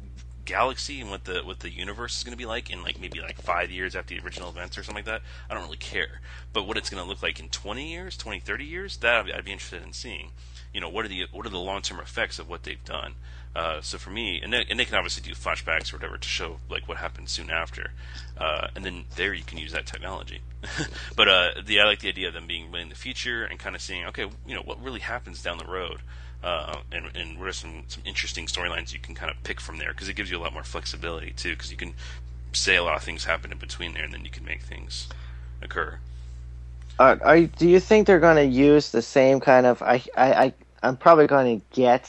[SPEAKER 1] galaxy and what the what the universe is going to be like in like maybe like five years after the original events or something like that, I don't really care. But what it's going to look like in twenty years, twenty, thirty years, that I'd, I'd be interested in seeing. You know, what are the what are the long term effects of what they've done? Uh, so for me, and they, and they can obviously do flashbacks or whatever to show like what happened soon after, uh, and then there you can use that technology. But uh, the I like the idea of them being in the future and kind of seeing, okay, you know, what really happens down the road. Uh, and, and what are some, some interesting storylines you can kind of pick from there, because it gives you a lot more flexibility too, because you can say a lot of things happen in between there, and then you can make things occur.
[SPEAKER 3] Uh, are, do you think they're going to use the same kind of? I, I, I I'm probably going to get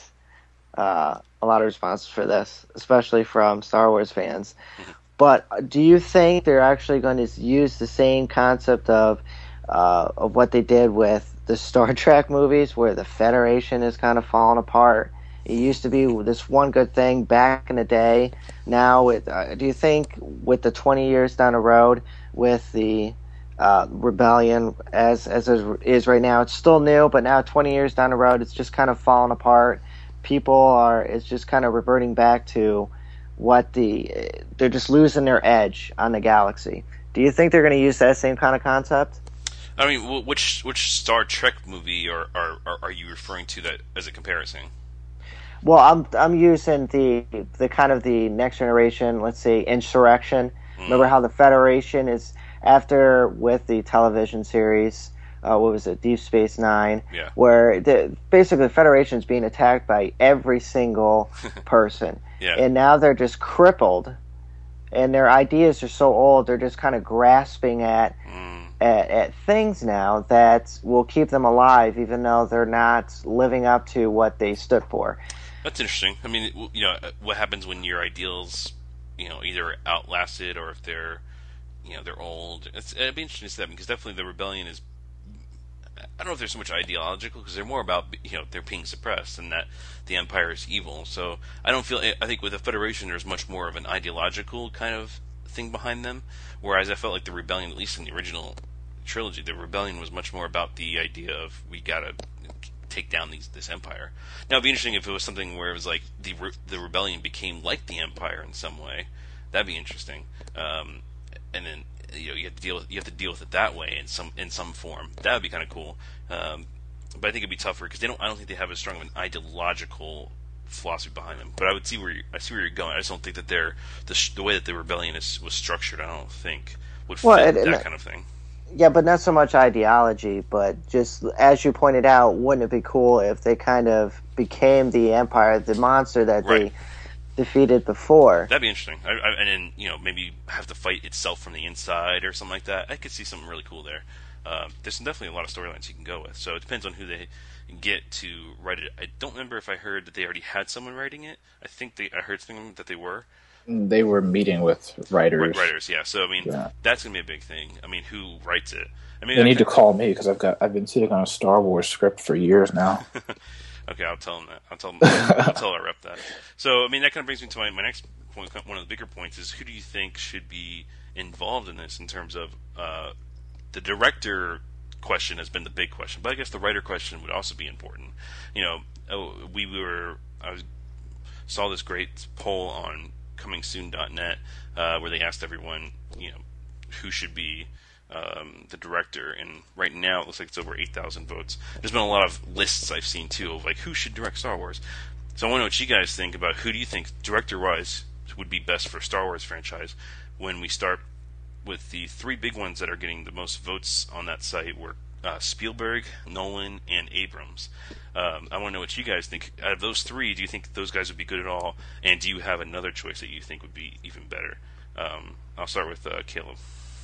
[SPEAKER 3] uh, a lot of responses for this, especially from Star Wars fans. Mm-hmm. But do you think they're actually going to use the same concept of uh, of what they did with the Star Trek movies, where the Federation is kind of falling apart? It used to be this one good thing back in the day. Now, it, uh, do you think with the twenty years down the road, with the uh, rebellion as as it is right now, it's still new, but now twenty years down the road, it's just kind of falling apart. People are, it's just kind of reverting back to what the, they're just losing their edge on the galaxy. Do you think they're going to use that same kind of concept?
[SPEAKER 1] I mean, which which Star Trek movie are, are, are you referring to that as a comparison?
[SPEAKER 3] Well, I'm I'm using the the kind of the Next Generation, let's say, Insurrection. Mm. Remember how the Federation is, after with the television series, uh, what was it, Deep Space Nine,
[SPEAKER 1] yeah.
[SPEAKER 3] where the, basically the Federation is being attacked by every single person.
[SPEAKER 1] Yeah.
[SPEAKER 3] And now they're just crippled, and their ideas are so old, they're just kind of grasping at, mm. at at things now that will keep them alive, even though they're not living up to what they stood for.
[SPEAKER 1] That's interesting. I mean, you know, what happens when your ideals, you know, either outlasted or if they're, you know, they're old. It's, it'd be interesting to see that, because definitely the rebellion is, I don't know if they're so much ideological, because they're more about, you know, they're being suppressed and that the Empire is evil. So I don't feel, I think with the Federation there's much more of an ideological kind of thing behind them, whereas I felt like the rebellion, at least in the original trilogy, the rebellion was much more about the idea of, we gotta take down these this empire. Now it'd be interesting if it was something where it was like the re- the rebellion became like the empire in some way. That'd be interesting. Um, and then, you know, you have to deal with, you have to deal with it that way in some in some form. That would be kind of cool. Um, but I think it'd be tougher because they don't. I don't think they have as strong of an ideological philosophy behind them. But I would see where you, I see where you're going. I just don't think that they're the sh- the way that the rebellion is was structured. I don't think would fit
[SPEAKER 3] well, and,
[SPEAKER 1] that
[SPEAKER 3] and,
[SPEAKER 1] kind of thing.
[SPEAKER 3] Yeah, but not so much ideology, but just, as you pointed out, wouldn't it be cool if they kind of became the Empire, the monster that
[SPEAKER 1] right.
[SPEAKER 3] they defeated before?
[SPEAKER 1] That'd be interesting. I, I, and then, you know, maybe have the fight itself from the inside or something like that. I could see something really cool there. Uh, there's definitely a lot of storylines you can go with, so it depends on who they get to write it. I don't remember if I heard that they already had someone writing it. I think they, I heard something that they were.
[SPEAKER 2] They were meeting with writers.
[SPEAKER 1] Writers, yeah. So I mean,
[SPEAKER 2] yeah.
[SPEAKER 1] that's gonna be a big thing. I mean, who writes it? I mean,
[SPEAKER 2] they need to call me because I've got I've been sitting on a Star Wars script for years now.
[SPEAKER 1] Okay, I'll tell them that. I'll tell them. I'll tell our rep that. So I mean, that kind of brings me to my, my next point. One of the bigger points is, who do you think should be involved in this in terms of uh, the director question has been the big question, but I guess the writer question would also be important. You know, we were I was, saw this great poll on coming soon dot net uh, where they asked everyone, you know, who should be um, the director, and right now it looks like it's over eight thousand votes. There's been a lot of lists I've seen too of like who should direct Star Wars. So I want to know what you guys think about who do you think director-wise would be best for Star Wars franchise. When we start with the three big ones that are getting the most votes on that site were uh, Spielberg, Nolan, and Abrams. Um, I want to know what you guys think. Out of those three, do you think those guys would be good at all? And do you have another choice that you think would be even better? Um, I'll start with uh, Caleb.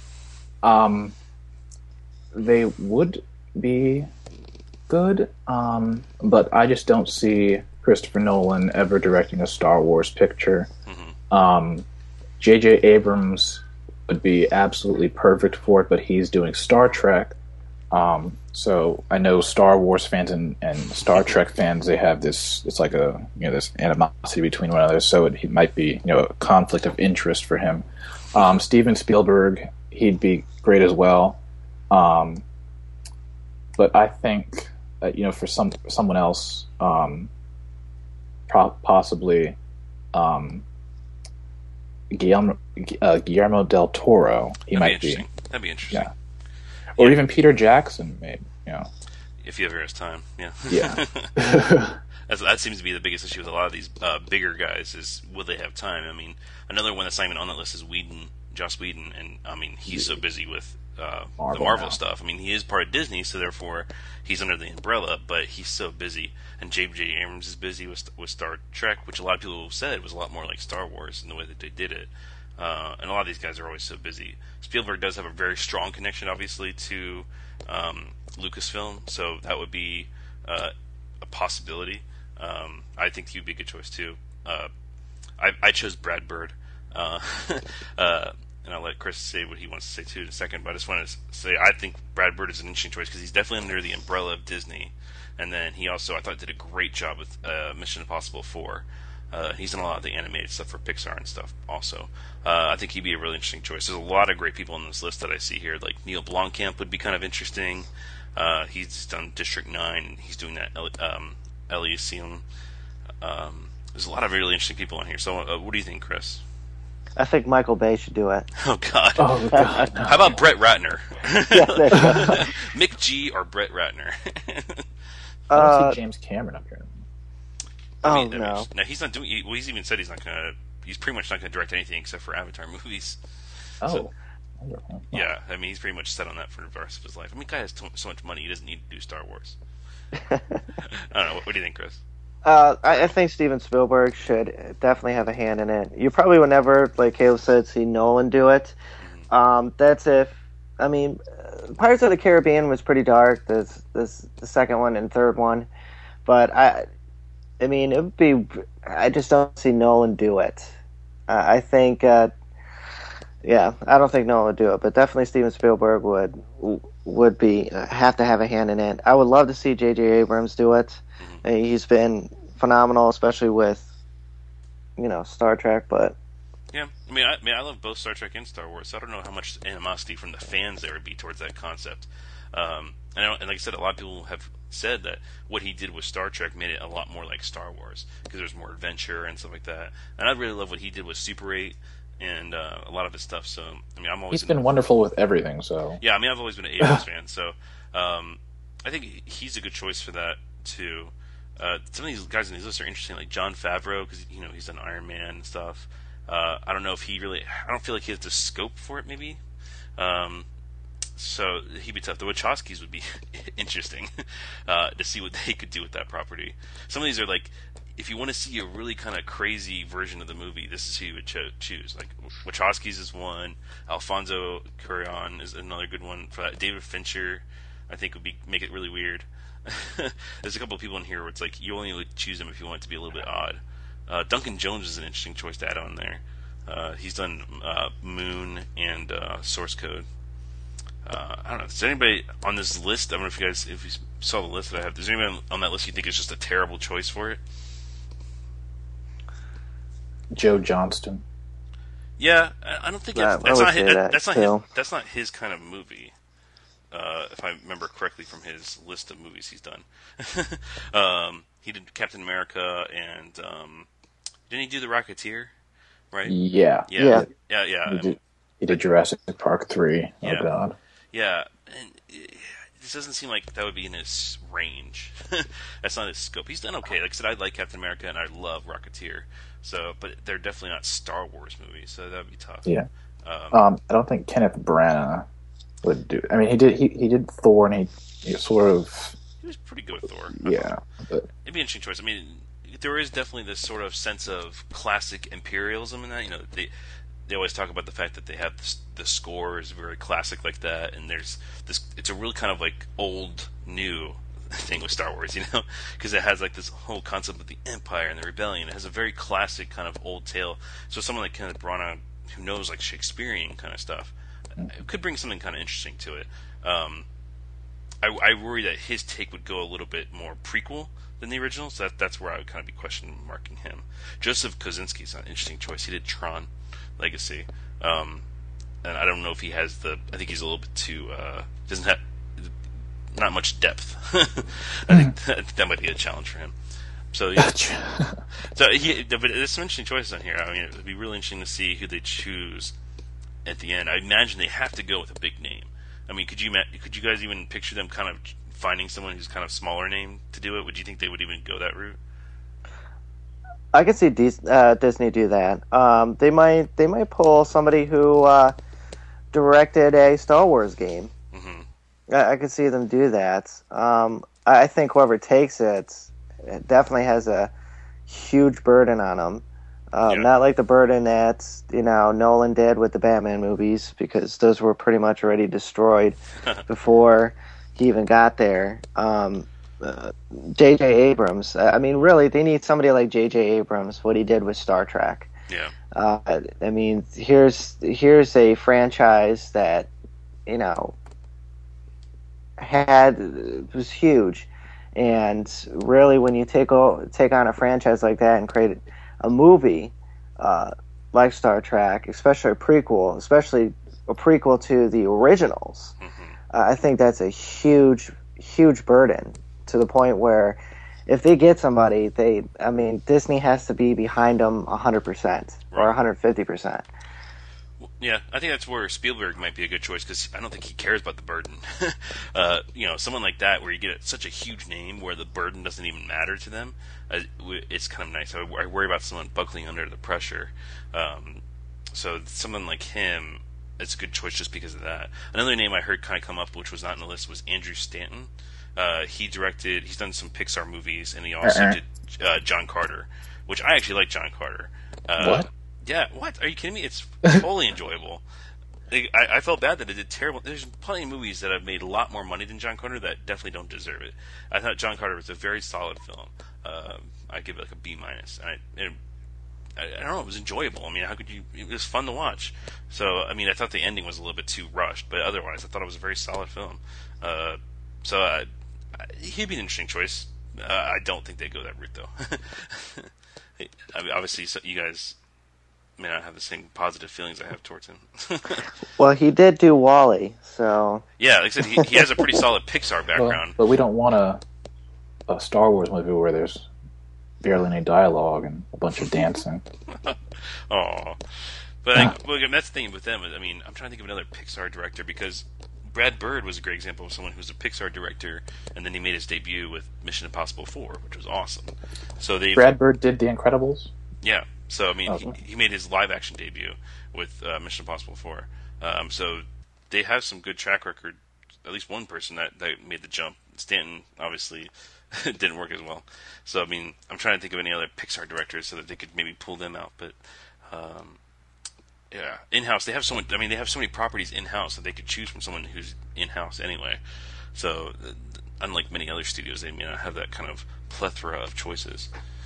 [SPEAKER 2] Um, they would be good, um, but I just don't see Christopher Nolan ever directing a Star Wars picture. Mm-hmm. Um, J J Abrams would be absolutely perfect for it, but he's doing Star Trek. Um, so I know Star Wars fans and, and Star Trek fans, they have this, it's like a, you know, this animosity between one another. So it, it might be, you know, a conflict of interest for him. Um, Steven Spielberg, he'd be great as well. Um, but I think, uh, you know, for some, someone else, um, pro- possibly, um, Guillermo, uh, Guillermo del Toro. He
[SPEAKER 1] That'd
[SPEAKER 2] might
[SPEAKER 1] be
[SPEAKER 2] be.
[SPEAKER 1] interesting. That'd be interesting.
[SPEAKER 2] Yeah. Or
[SPEAKER 1] Yeah.
[SPEAKER 2] even Peter Jackson, maybe. You know.
[SPEAKER 1] If he ever has time, yeah.
[SPEAKER 2] Yeah.
[SPEAKER 1] That's, that seems to be the biggest issue with a lot of these uh, bigger guys is will they have time? I mean, another one that's not even on that list is Whedon, Joss Whedon, and I mean he's so busy with uh,
[SPEAKER 2] Marvel
[SPEAKER 1] the Marvel
[SPEAKER 2] now.
[SPEAKER 1] stuff. I mean he is part of Disney, so therefore he's under the umbrella, but he's so busy. And J J. Abrams is busy with with Star Trek, which a lot of people said was a lot more like Star Wars in the way that they did it. Uh, and a lot of these guys are always so busy. Spielberg does have a very strong connection, obviously, to um, Lucasfilm, so that would be uh, a possibility. Um, I think he would be a good choice too. Uh, I, I chose Brad Bird, uh, uh, and I'll let Chris say what he wants to say too in a second. But I just want to say I think Brad Bird is an interesting choice because he's definitely under the umbrella of Disney, and then he also I thought did a great job with uh, Mission Impossible four. Uh, he's done a lot of the animated stuff for Pixar and stuff also. Uh, I think he'd be a really interesting choice. There's a lot of great people on this list that I see here. Like Neil Blomkamp would be kind of interesting. Uh, he's done District nine. He's doing that um, Elysium. Um, there's a lot of really interesting people on here. So uh, what do you think, Chris?
[SPEAKER 3] I think Michael Bay should do it.
[SPEAKER 1] Oh, God.
[SPEAKER 2] Oh, God. No.
[SPEAKER 1] How about Brett Ratner?
[SPEAKER 3] Yeah, there you go.
[SPEAKER 1] Mick G or Brett Ratner?
[SPEAKER 2] I don't
[SPEAKER 3] Uh,
[SPEAKER 2] see James Cameron up here.
[SPEAKER 1] I
[SPEAKER 3] oh
[SPEAKER 1] mean, I
[SPEAKER 3] no.
[SPEAKER 1] mean, no, he's not doing. He, well, he's even said he's not gonna. He's pretty much not gonna direct anything except for Avatar movies.
[SPEAKER 2] Oh.
[SPEAKER 1] So-
[SPEAKER 2] Wonderful.
[SPEAKER 1] Yeah, I mean, he's pretty much set on that for the rest of his life. I mean, the guy has so so much money, he doesn't need to do Star Wars. I don't know. What, what do you think, Chris?
[SPEAKER 3] Uh, I, I think Steven Spielberg should definitely have a hand in it. You probably would never, like Caleb said, see Nolan do it. Um, that's if, I mean, uh, Pirates of the Caribbean was pretty dark. This, this, the second one and third one, but I, I mean, it would be. I just don't see Nolan do it. Uh, I think, uh, yeah, I don't think Nolan would do it, but definitely Steven Spielberg would would be uh, have to have a hand in it. I would love to see J J. Abrams do it. Uh, He's been phenomenal, especially with, you know, Star Trek. But
[SPEAKER 1] Yeah, I mean, I, I mean, I love both Star Trek and Star Wars, so I don't know how much animosity from the fans there would be towards that concept. Um, and, I, and like I said, a lot of people have said that what he did with Star Trek made it a lot more like Star Wars because there's more adventure and stuff like that. And I really love what he did with Super eight and uh, a lot of his stuff. So, I mean, I'm always
[SPEAKER 2] He's been wonderful with everything, so.
[SPEAKER 1] Yeah, I mean, I've always been an Abrams fan, so um, I think he's a good choice for that too. Uh, some of these guys on these lists are interesting, like Jon Favreau, because you know he's done Iron Man and stuff. Uh, I don't know if he really. I don't feel like he has the scope for it, maybe. Um, so he'd be tough. The Wachowskis would be interesting uh, to see what they could do with that property. Some of these are like, if you want to see a really kind of crazy version of the movie, this is who you would cho- choose. Like Wachowskis is one. Alfonso Cuarón is another good one for that. David Fincher, I think, would be make it really weird. There's a couple of people in here where it's like you only would choose them if you want it to be a little bit odd. Uh, Duncan Jones is an interesting choice to add on there. Uh, he's done uh, Moon and uh, Source Code. Uh, I don't know. Is there anybody on this list? I don't know if you guys if you saw the list that I have. Is there anybody on that list you think is just a terrible choice for it?
[SPEAKER 2] Joe Johnston.
[SPEAKER 1] Yeah, I I don't think
[SPEAKER 3] Yeah,
[SPEAKER 1] that's,
[SPEAKER 3] I
[SPEAKER 1] that's
[SPEAKER 3] would
[SPEAKER 1] not
[SPEAKER 3] say
[SPEAKER 1] his,
[SPEAKER 3] that,
[SPEAKER 1] that's not
[SPEAKER 3] too.
[SPEAKER 1] his, that's not his kind of movie. Uh, if I remember correctly from his list of movies he's done, um, he did Captain America and um, didn't he do The Rocketeer? Right?
[SPEAKER 2] Yeah.
[SPEAKER 1] Yeah,
[SPEAKER 3] Yeah.
[SPEAKER 1] yeah, yeah. I
[SPEAKER 2] He
[SPEAKER 1] mean,
[SPEAKER 2] did, he did Jurassic Park three.
[SPEAKER 1] Yeah.
[SPEAKER 2] Oh, God.
[SPEAKER 1] yeah, and it, this doesn't seem like that would be in his range. That's not his scope. He's done okay. Like I said, I like Captain America and I love Rocketeer. So, but they're definitely not Star Wars movies, so that would be tough.
[SPEAKER 2] Yeah.
[SPEAKER 1] Um,
[SPEAKER 2] Um, I don't think Kenneth Branagh would do. I mean, he did. He, he did Thor, and he, he sort of.
[SPEAKER 1] he was pretty good with Thor. I
[SPEAKER 2] Yeah,
[SPEAKER 1] thought.
[SPEAKER 2] but
[SPEAKER 1] It'd be an interesting choice. I mean, there is definitely this sort of sense of classic imperialism in that. You know, they they always talk about the fact that they have this, the score is very classic like that, and there's this. It's a really kind of like old new thing with Star Wars, you know, because it has like this whole concept of the Empire and the Rebellion. It has a very classic kind of old tale. So someone like Kenneth Branagh, who knows like Shakespearean kind of stuff, it could bring something kind of interesting to it. Um, I, I worry that his take would go a little bit more prequel than the original, so that, that's where I would kind of be question marking him. Joseph Kosinski's an interesting choice. He did Tron Legacy, um, and I don't know if he has the. I think he's a little bit too. Uh, doesn't have not much depth. I think that, that might be a challenge for him. So yeah. so he, but there's some interesting choices on here. I mean, it'd be really interesting to see who they choose at the end. I imagine they have to go with a big name. I mean, could you could you guys even picture them kind of finding someone who's kind of smaller name to do it? Would you think they would even go that route?
[SPEAKER 3] I could see D- uh, Disney do that. Um, they might they might pull somebody who uh, directed a Star Wars game. Mm-hmm. I, I could see them do that. Um, I think whoever takes it, it definitely has a huge burden on them. Um, yeah. Not like the burden that, you know, Nolan did with the Batman movies, because those were pretty much already destroyed before he even got there. Um, uh, J J Abrams, I mean, really, they need somebody like J J Abrams, what he did with Star Trek.
[SPEAKER 1] Yeah.
[SPEAKER 3] Uh, I mean, here's here's a franchise that, you know, had was huge, and really, when you take o- take on a franchise like that and create a movie uh, like Star Trek, especially a prequel, especially a prequel to the originals, mm-hmm. uh, I think that's a huge, huge burden, to the point where if they get somebody, they, I mean, Disney has to be behind them one hundred percent or one hundred fifty percent.
[SPEAKER 1] Yeah, I think that's where Spielberg might be a good choice, because I don't think he cares about the burden. uh, you know, someone like that, where you get such a huge name where the burden doesn't even matter to them, uh, it's kind of nice. I, I worry about someone buckling under the pressure. Um, so someone like him, it's a good choice just because of that. Another name I heard kind of come up, which was not in the list, was Andrew Stanton. Uh, he directed, he's done some Pixar movies, and he also uh-uh. did uh, John Carter, which I actually like John Carter. Uh,
[SPEAKER 2] what?
[SPEAKER 1] Yeah, what? Are you kidding me? It's totally enjoyable. I, I felt bad that it did terrible. There's plenty of movies that have made a lot more money than John Carter that definitely don't deserve it. I thought John Carter was a very solid film. Uh, I'd give it like a B minus. I, it, I, I don't know. It was enjoyable. I mean, how could you? It was fun to watch. So, I mean, I thought the ending was a little bit too rushed, but otherwise, I thought it was a very solid film. Uh, so, uh, he'd be an interesting choice. Uh, I don't think they go that route, though. I mean, obviously, so you guys may not have the same positive feelings I have towards him.
[SPEAKER 3] Well, he did do WALL-E, so...
[SPEAKER 1] Yeah, like I said, he, he has a pretty solid Pixar background.
[SPEAKER 2] Well, but we don't want a, a Star Wars movie where there's barely any dialogue and a bunch of dancing.
[SPEAKER 1] Oh, but like, well, that's the thing with them. I mean, I'm trying to think of another Pixar director, because Brad Bird was a great example of someone who's a Pixar director, and then he made his debut with Mission Impossible four, which was awesome. So they
[SPEAKER 2] Brad Bird did The Incredibles?
[SPEAKER 1] Yeah. So, I mean,
[SPEAKER 2] oh,
[SPEAKER 1] he, he made his live-action debut with uh, Mission Impossible four. Um, so they have some good track record. At least one person that, that made the jump. Stanton, obviously, didn't work as well. So, I mean, I'm trying to think of any other Pixar directors so that they could maybe pull them out. But, um, yeah, in-house, they have so many, I mean, they have so many properties in-house that they could choose from someone who's in-house anyway. So, uh, unlike many other studios, they may not have that kind of plethora of choices.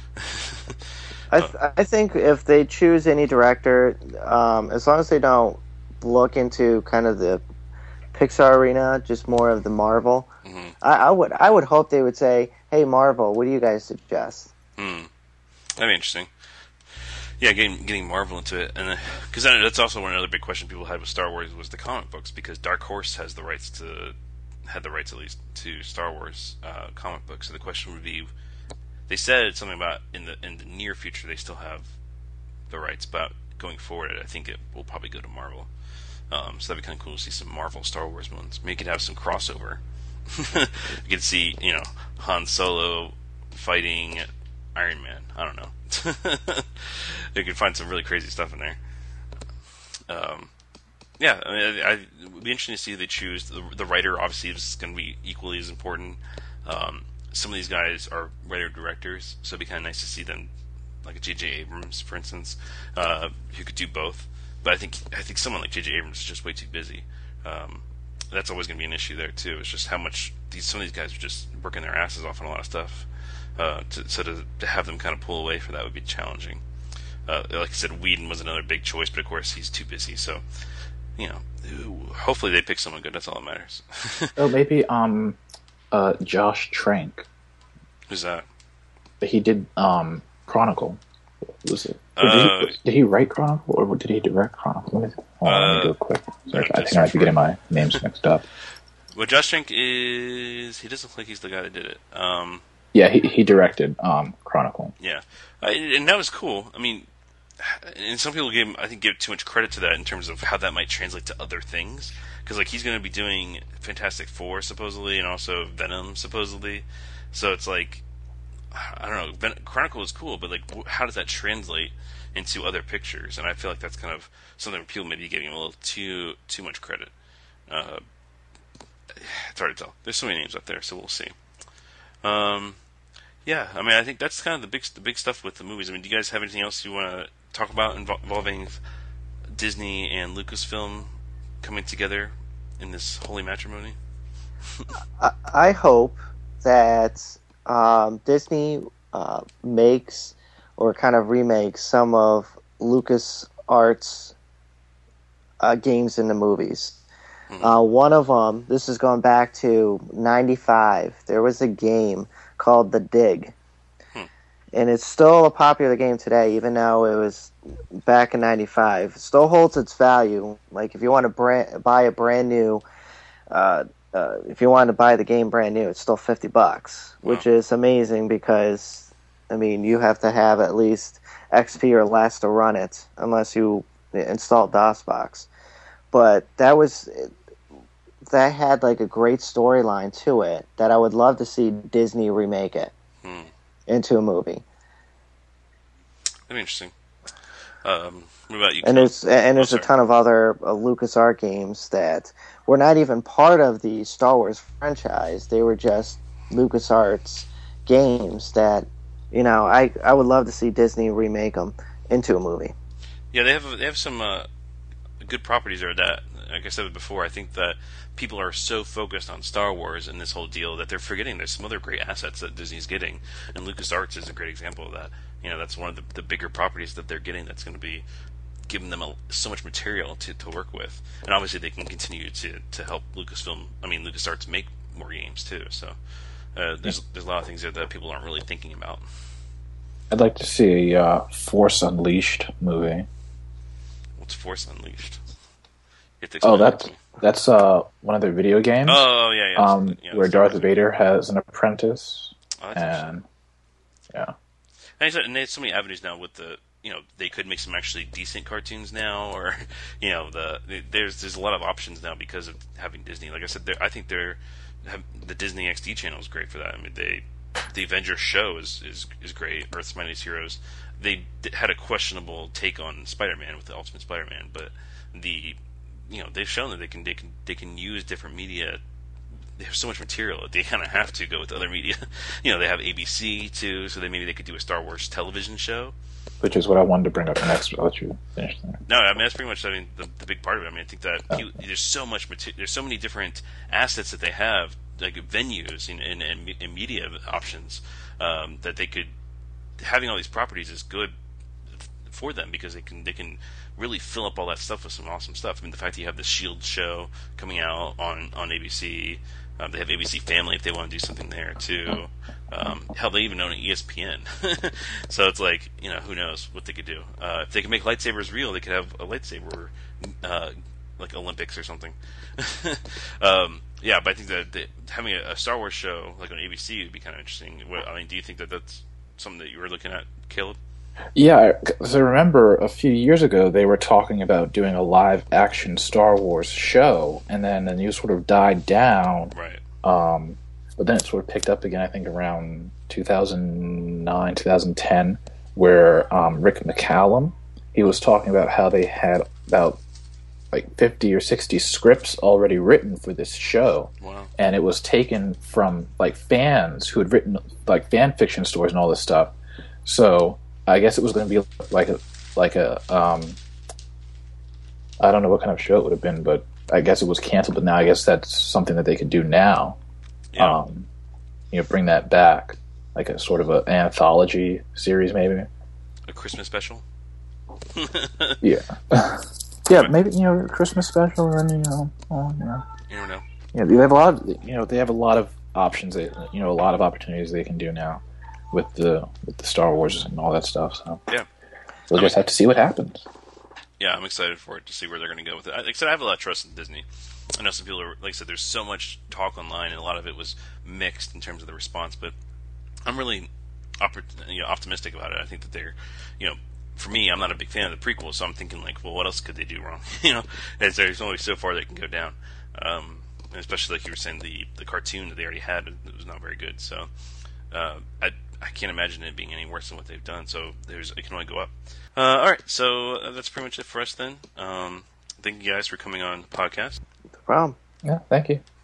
[SPEAKER 3] I th- I think if they choose any director, um, as long as they don't look into kind of the Pixar arena, just more of the Marvel, mm-hmm. I, I would I would hope they would say, "Hey, Marvel, what do you guys suggest?"
[SPEAKER 1] Hmm. That'd be interesting. Yeah, getting getting Marvel into it, and because that's also one other big question people had with Star Wars was the comic books, because Dark Horse has the rights to had the rights at least to Star Wars uh, comic books. So the question would be. They said something about in the in the near future they still have the rights, but going forward, I think it will probably go to Marvel. Um, so that'd be kind of cool to see some Marvel Star Wars ones. Maybe you could have some crossover. You could see, you know, Han Solo fighting Iron Man. I don't know. You could find some really crazy stuff in there. Um, yeah, I mean, I, I, it'd be interesting to see who they choose. The, the writer obviously is going to be equally as important. Um, Some of these guys are writer-directors, so it'd be kind of nice to see them, like a J J Abrams, for instance, uh, who could do both. But I think I think someone like J J Abrams is just way too busy. Um, that's always going to be an issue there too. It's just how much these some of these guys are just working their asses off on a lot of stuff. Uh, to, so to, to have them kind of pull away for that would be challenging. Uh, like I said, Whedon was another big choice, but of course he's too busy. So you know, hopefully they pick someone good. That's all that matters.
[SPEAKER 2] Oh, maybe um. Uh, Josh Trank.
[SPEAKER 1] Who's that?
[SPEAKER 2] He did um, Chronicle. Was it?
[SPEAKER 1] Uh,
[SPEAKER 2] did, he, did he write Chronicle or did he direct Chronicle? Let me, hold on, let me do it quick. Sorry, I think I might be getting my names mixed up.
[SPEAKER 1] Well, Josh Trank is... He doesn't look like he's the guy that did it. Um,
[SPEAKER 2] Yeah, he he directed um, Chronicle.
[SPEAKER 1] Yeah, uh, and that was cool. I mean, and some people give I think give too much credit to that in terms of how that might translate to other things. Because like he's going to be doing Fantastic Four supposedly, and also Venom supposedly. So it's like I don't know. Ven- Chronicle is cool, but like how does that translate into other pictures? And I feel like that's kind of something where people may be giving him a little too too much credit. Uh, it's hard to tell. There's so many names out there, so we'll see. Um, yeah, I mean, I think that's kind of the big the big stuff with the movies. I mean, do you guys have anything else you want to talk about invol- involving Disney and Lucasfilm coming together in this holy matrimony?
[SPEAKER 3] I, I hope that um, Disney uh, makes or kind of remakes some of LucasArts uh, games into movies. Mm-hmm. Uh, one of them, this is going back to ninety-five, there was a game called The Dig. Hmm. And it's still a popular game today, even though it was back in ninety-five. It still holds its value. Like, if you want to brand, buy a brand new, uh, uh, if you want to buy the game brand new, it's still fifty bucks, which wow. is amazing because, I mean, you have to have at least X P or less to run it, unless you install DOSBox. But that was that had like a great storyline to it that I would love to see Disney remake it hmm. into a movie.
[SPEAKER 1] That'd be interesting. Um, what about you?
[SPEAKER 3] And there's and there's oh, a ton of other uh, LucasArts games that were not even part of the Star Wars franchise. They were just LucasArts games that, you know, I I would love to see Disney remake them into a movie.
[SPEAKER 1] Yeah, they have they have some. Uh... good properties are that, like I said before, I think that people are so focused on Star Wars and this whole deal that they're forgetting there's some other great assets that Disney's getting, and LucasArts is a great example of that. You know, that's one of the, the bigger properties that they're getting that's going to be giving them a, so much material to, to work with. And obviously they can continue to, to help Lucasfilm, I mean, LucasArts make more games too, so uh, there's, there's a lot of things there that people aren't really thinking about.
[SPEAKER 2] I'd like to see a uh, Force Unleashed movie.
[SPEAKER 1] What's Force Unleashed?
[SPEAKER 2] Oh, that's that's uh, one of their video games.
[SPEAKER 1] Oh, yeah, yeah.
[SPEAKER 2] Um,
[SPEAKER 1] yeah
[SPEAKER 2] where Darth Vader has an apprentice.
[SPEAKER 1] Oh,
[SPEAKER 2] and yeah,
[SPEAKER 1] and they have so many avenues now with the, you know, they could make some actually decent cartoons now, or you know, the there's there's a lot of options now because of having Disney. Like I said, I think they're the Disney X D channel is great for that. I mean, they the Avengers show is is is great. Earth's Mightiest Heroes. They had a questionable take on Spider-Man with the Ultimate Spider-Man, but the you know they've shown that they can they can they can use different media. They have so much material that they kind of have to go with other media. You know, they have A B C too, so they maybe they could do a Star Wars television show.
[SPEAKER 2] Which is what I wanted to bring up next. I'll let you finish there.
[SPEAKER 1] No, I mean that's pretty much I mean the, the big part of it. I mean I think that oh. people, there's so much material, there's so many different assets that they have, like venues and and, and, and media options um, that they could. Having all these properties is good for them because they can they can really fill up all that stuff with some awesome stuff. I mean, the fact that you have the Shield show coming out on on A B C, um, they have A B C Family if they want to do something there too. Um, hell, they even own an E S P N, so it's like you know who knows what they could do. Uh, if they can make lightsabers real, they could have a lightsaber uh, like Olympics or something. um, yeah, but I think that the, having a, a Star Wars show like on A B C would be kind of interesting. What, I mean, do you think that that's something that you were looking at, Caleb?
[SPEAKER 2] Yeah, because I remember a few years ago they were talking about doing a live-action Star Wars show, and then the news sort of died down.
[SPEAKER 1] Right.
[SPEAKER 2] Um, but then it sort of picked up again, I think, around two thousand nine, two thousand ten, where um, Rick McCallum, he was talking about how they had about like fifty or sixty scripts already written for this show.
[SPEAKER 1] Wow.
[SPEAKER 2] And it was taken from like fans who had written like fan fiction stories and all this stuff. So I guess it was going to be like a like a um, I don't know what kind of show it would have been, but I guess it was canceled. But now I guess that's something that they could do now.
[SPEAKER 1] Yeah.
[SPEAKER 2] Um, you know, bring that back, like a sort of an anthology series, maybe
[SPEAKER 1] a Christmas special.
[SPEAKER 2] Yeah. Yeah, maybe, you know, Christmas special, and you know, oh, yeah.
[SPEAKER 1] You never know.
[SPEAKER 2] Yeah, they have a lot of, you know, they have a lot of options. They, you know, a lot of opportunities they can do now with the with the Star Wars and all that stuff. So
[SPEAKER 1] yeah,
[SPEAKER 2] we'll
[SPEAKER 1] I'm
[SPEAKER 2] just have to see what happens.
[SPEAKER 1] Yeah, I'm excited for it to see where they're going to go with it. Like I said, I have a lot of trust in Disney. I know some people are, like I said, there's so much talk online, and a lot of it was mixed in terms of the response. But I'm really oppor- you know, optimistic about it. I think that they're, you know, for me, I'm not a big fan of the prequel, so I'm thinking like, well, what else could they do wrong? you know, as there's only so far they can go down. Um, and especially like you were saying, the the cartoon that they already had, it was not very good. So uh, I I can't imagine it being any worse than what they've done. So there's it can only go up. Uh, all right, so uh, that's pretty much it for us then. Um, thank you guys for coming on the podcast.
[SPEAKER 3] No problem.
[SPEAKER 2] Yeah, thank you.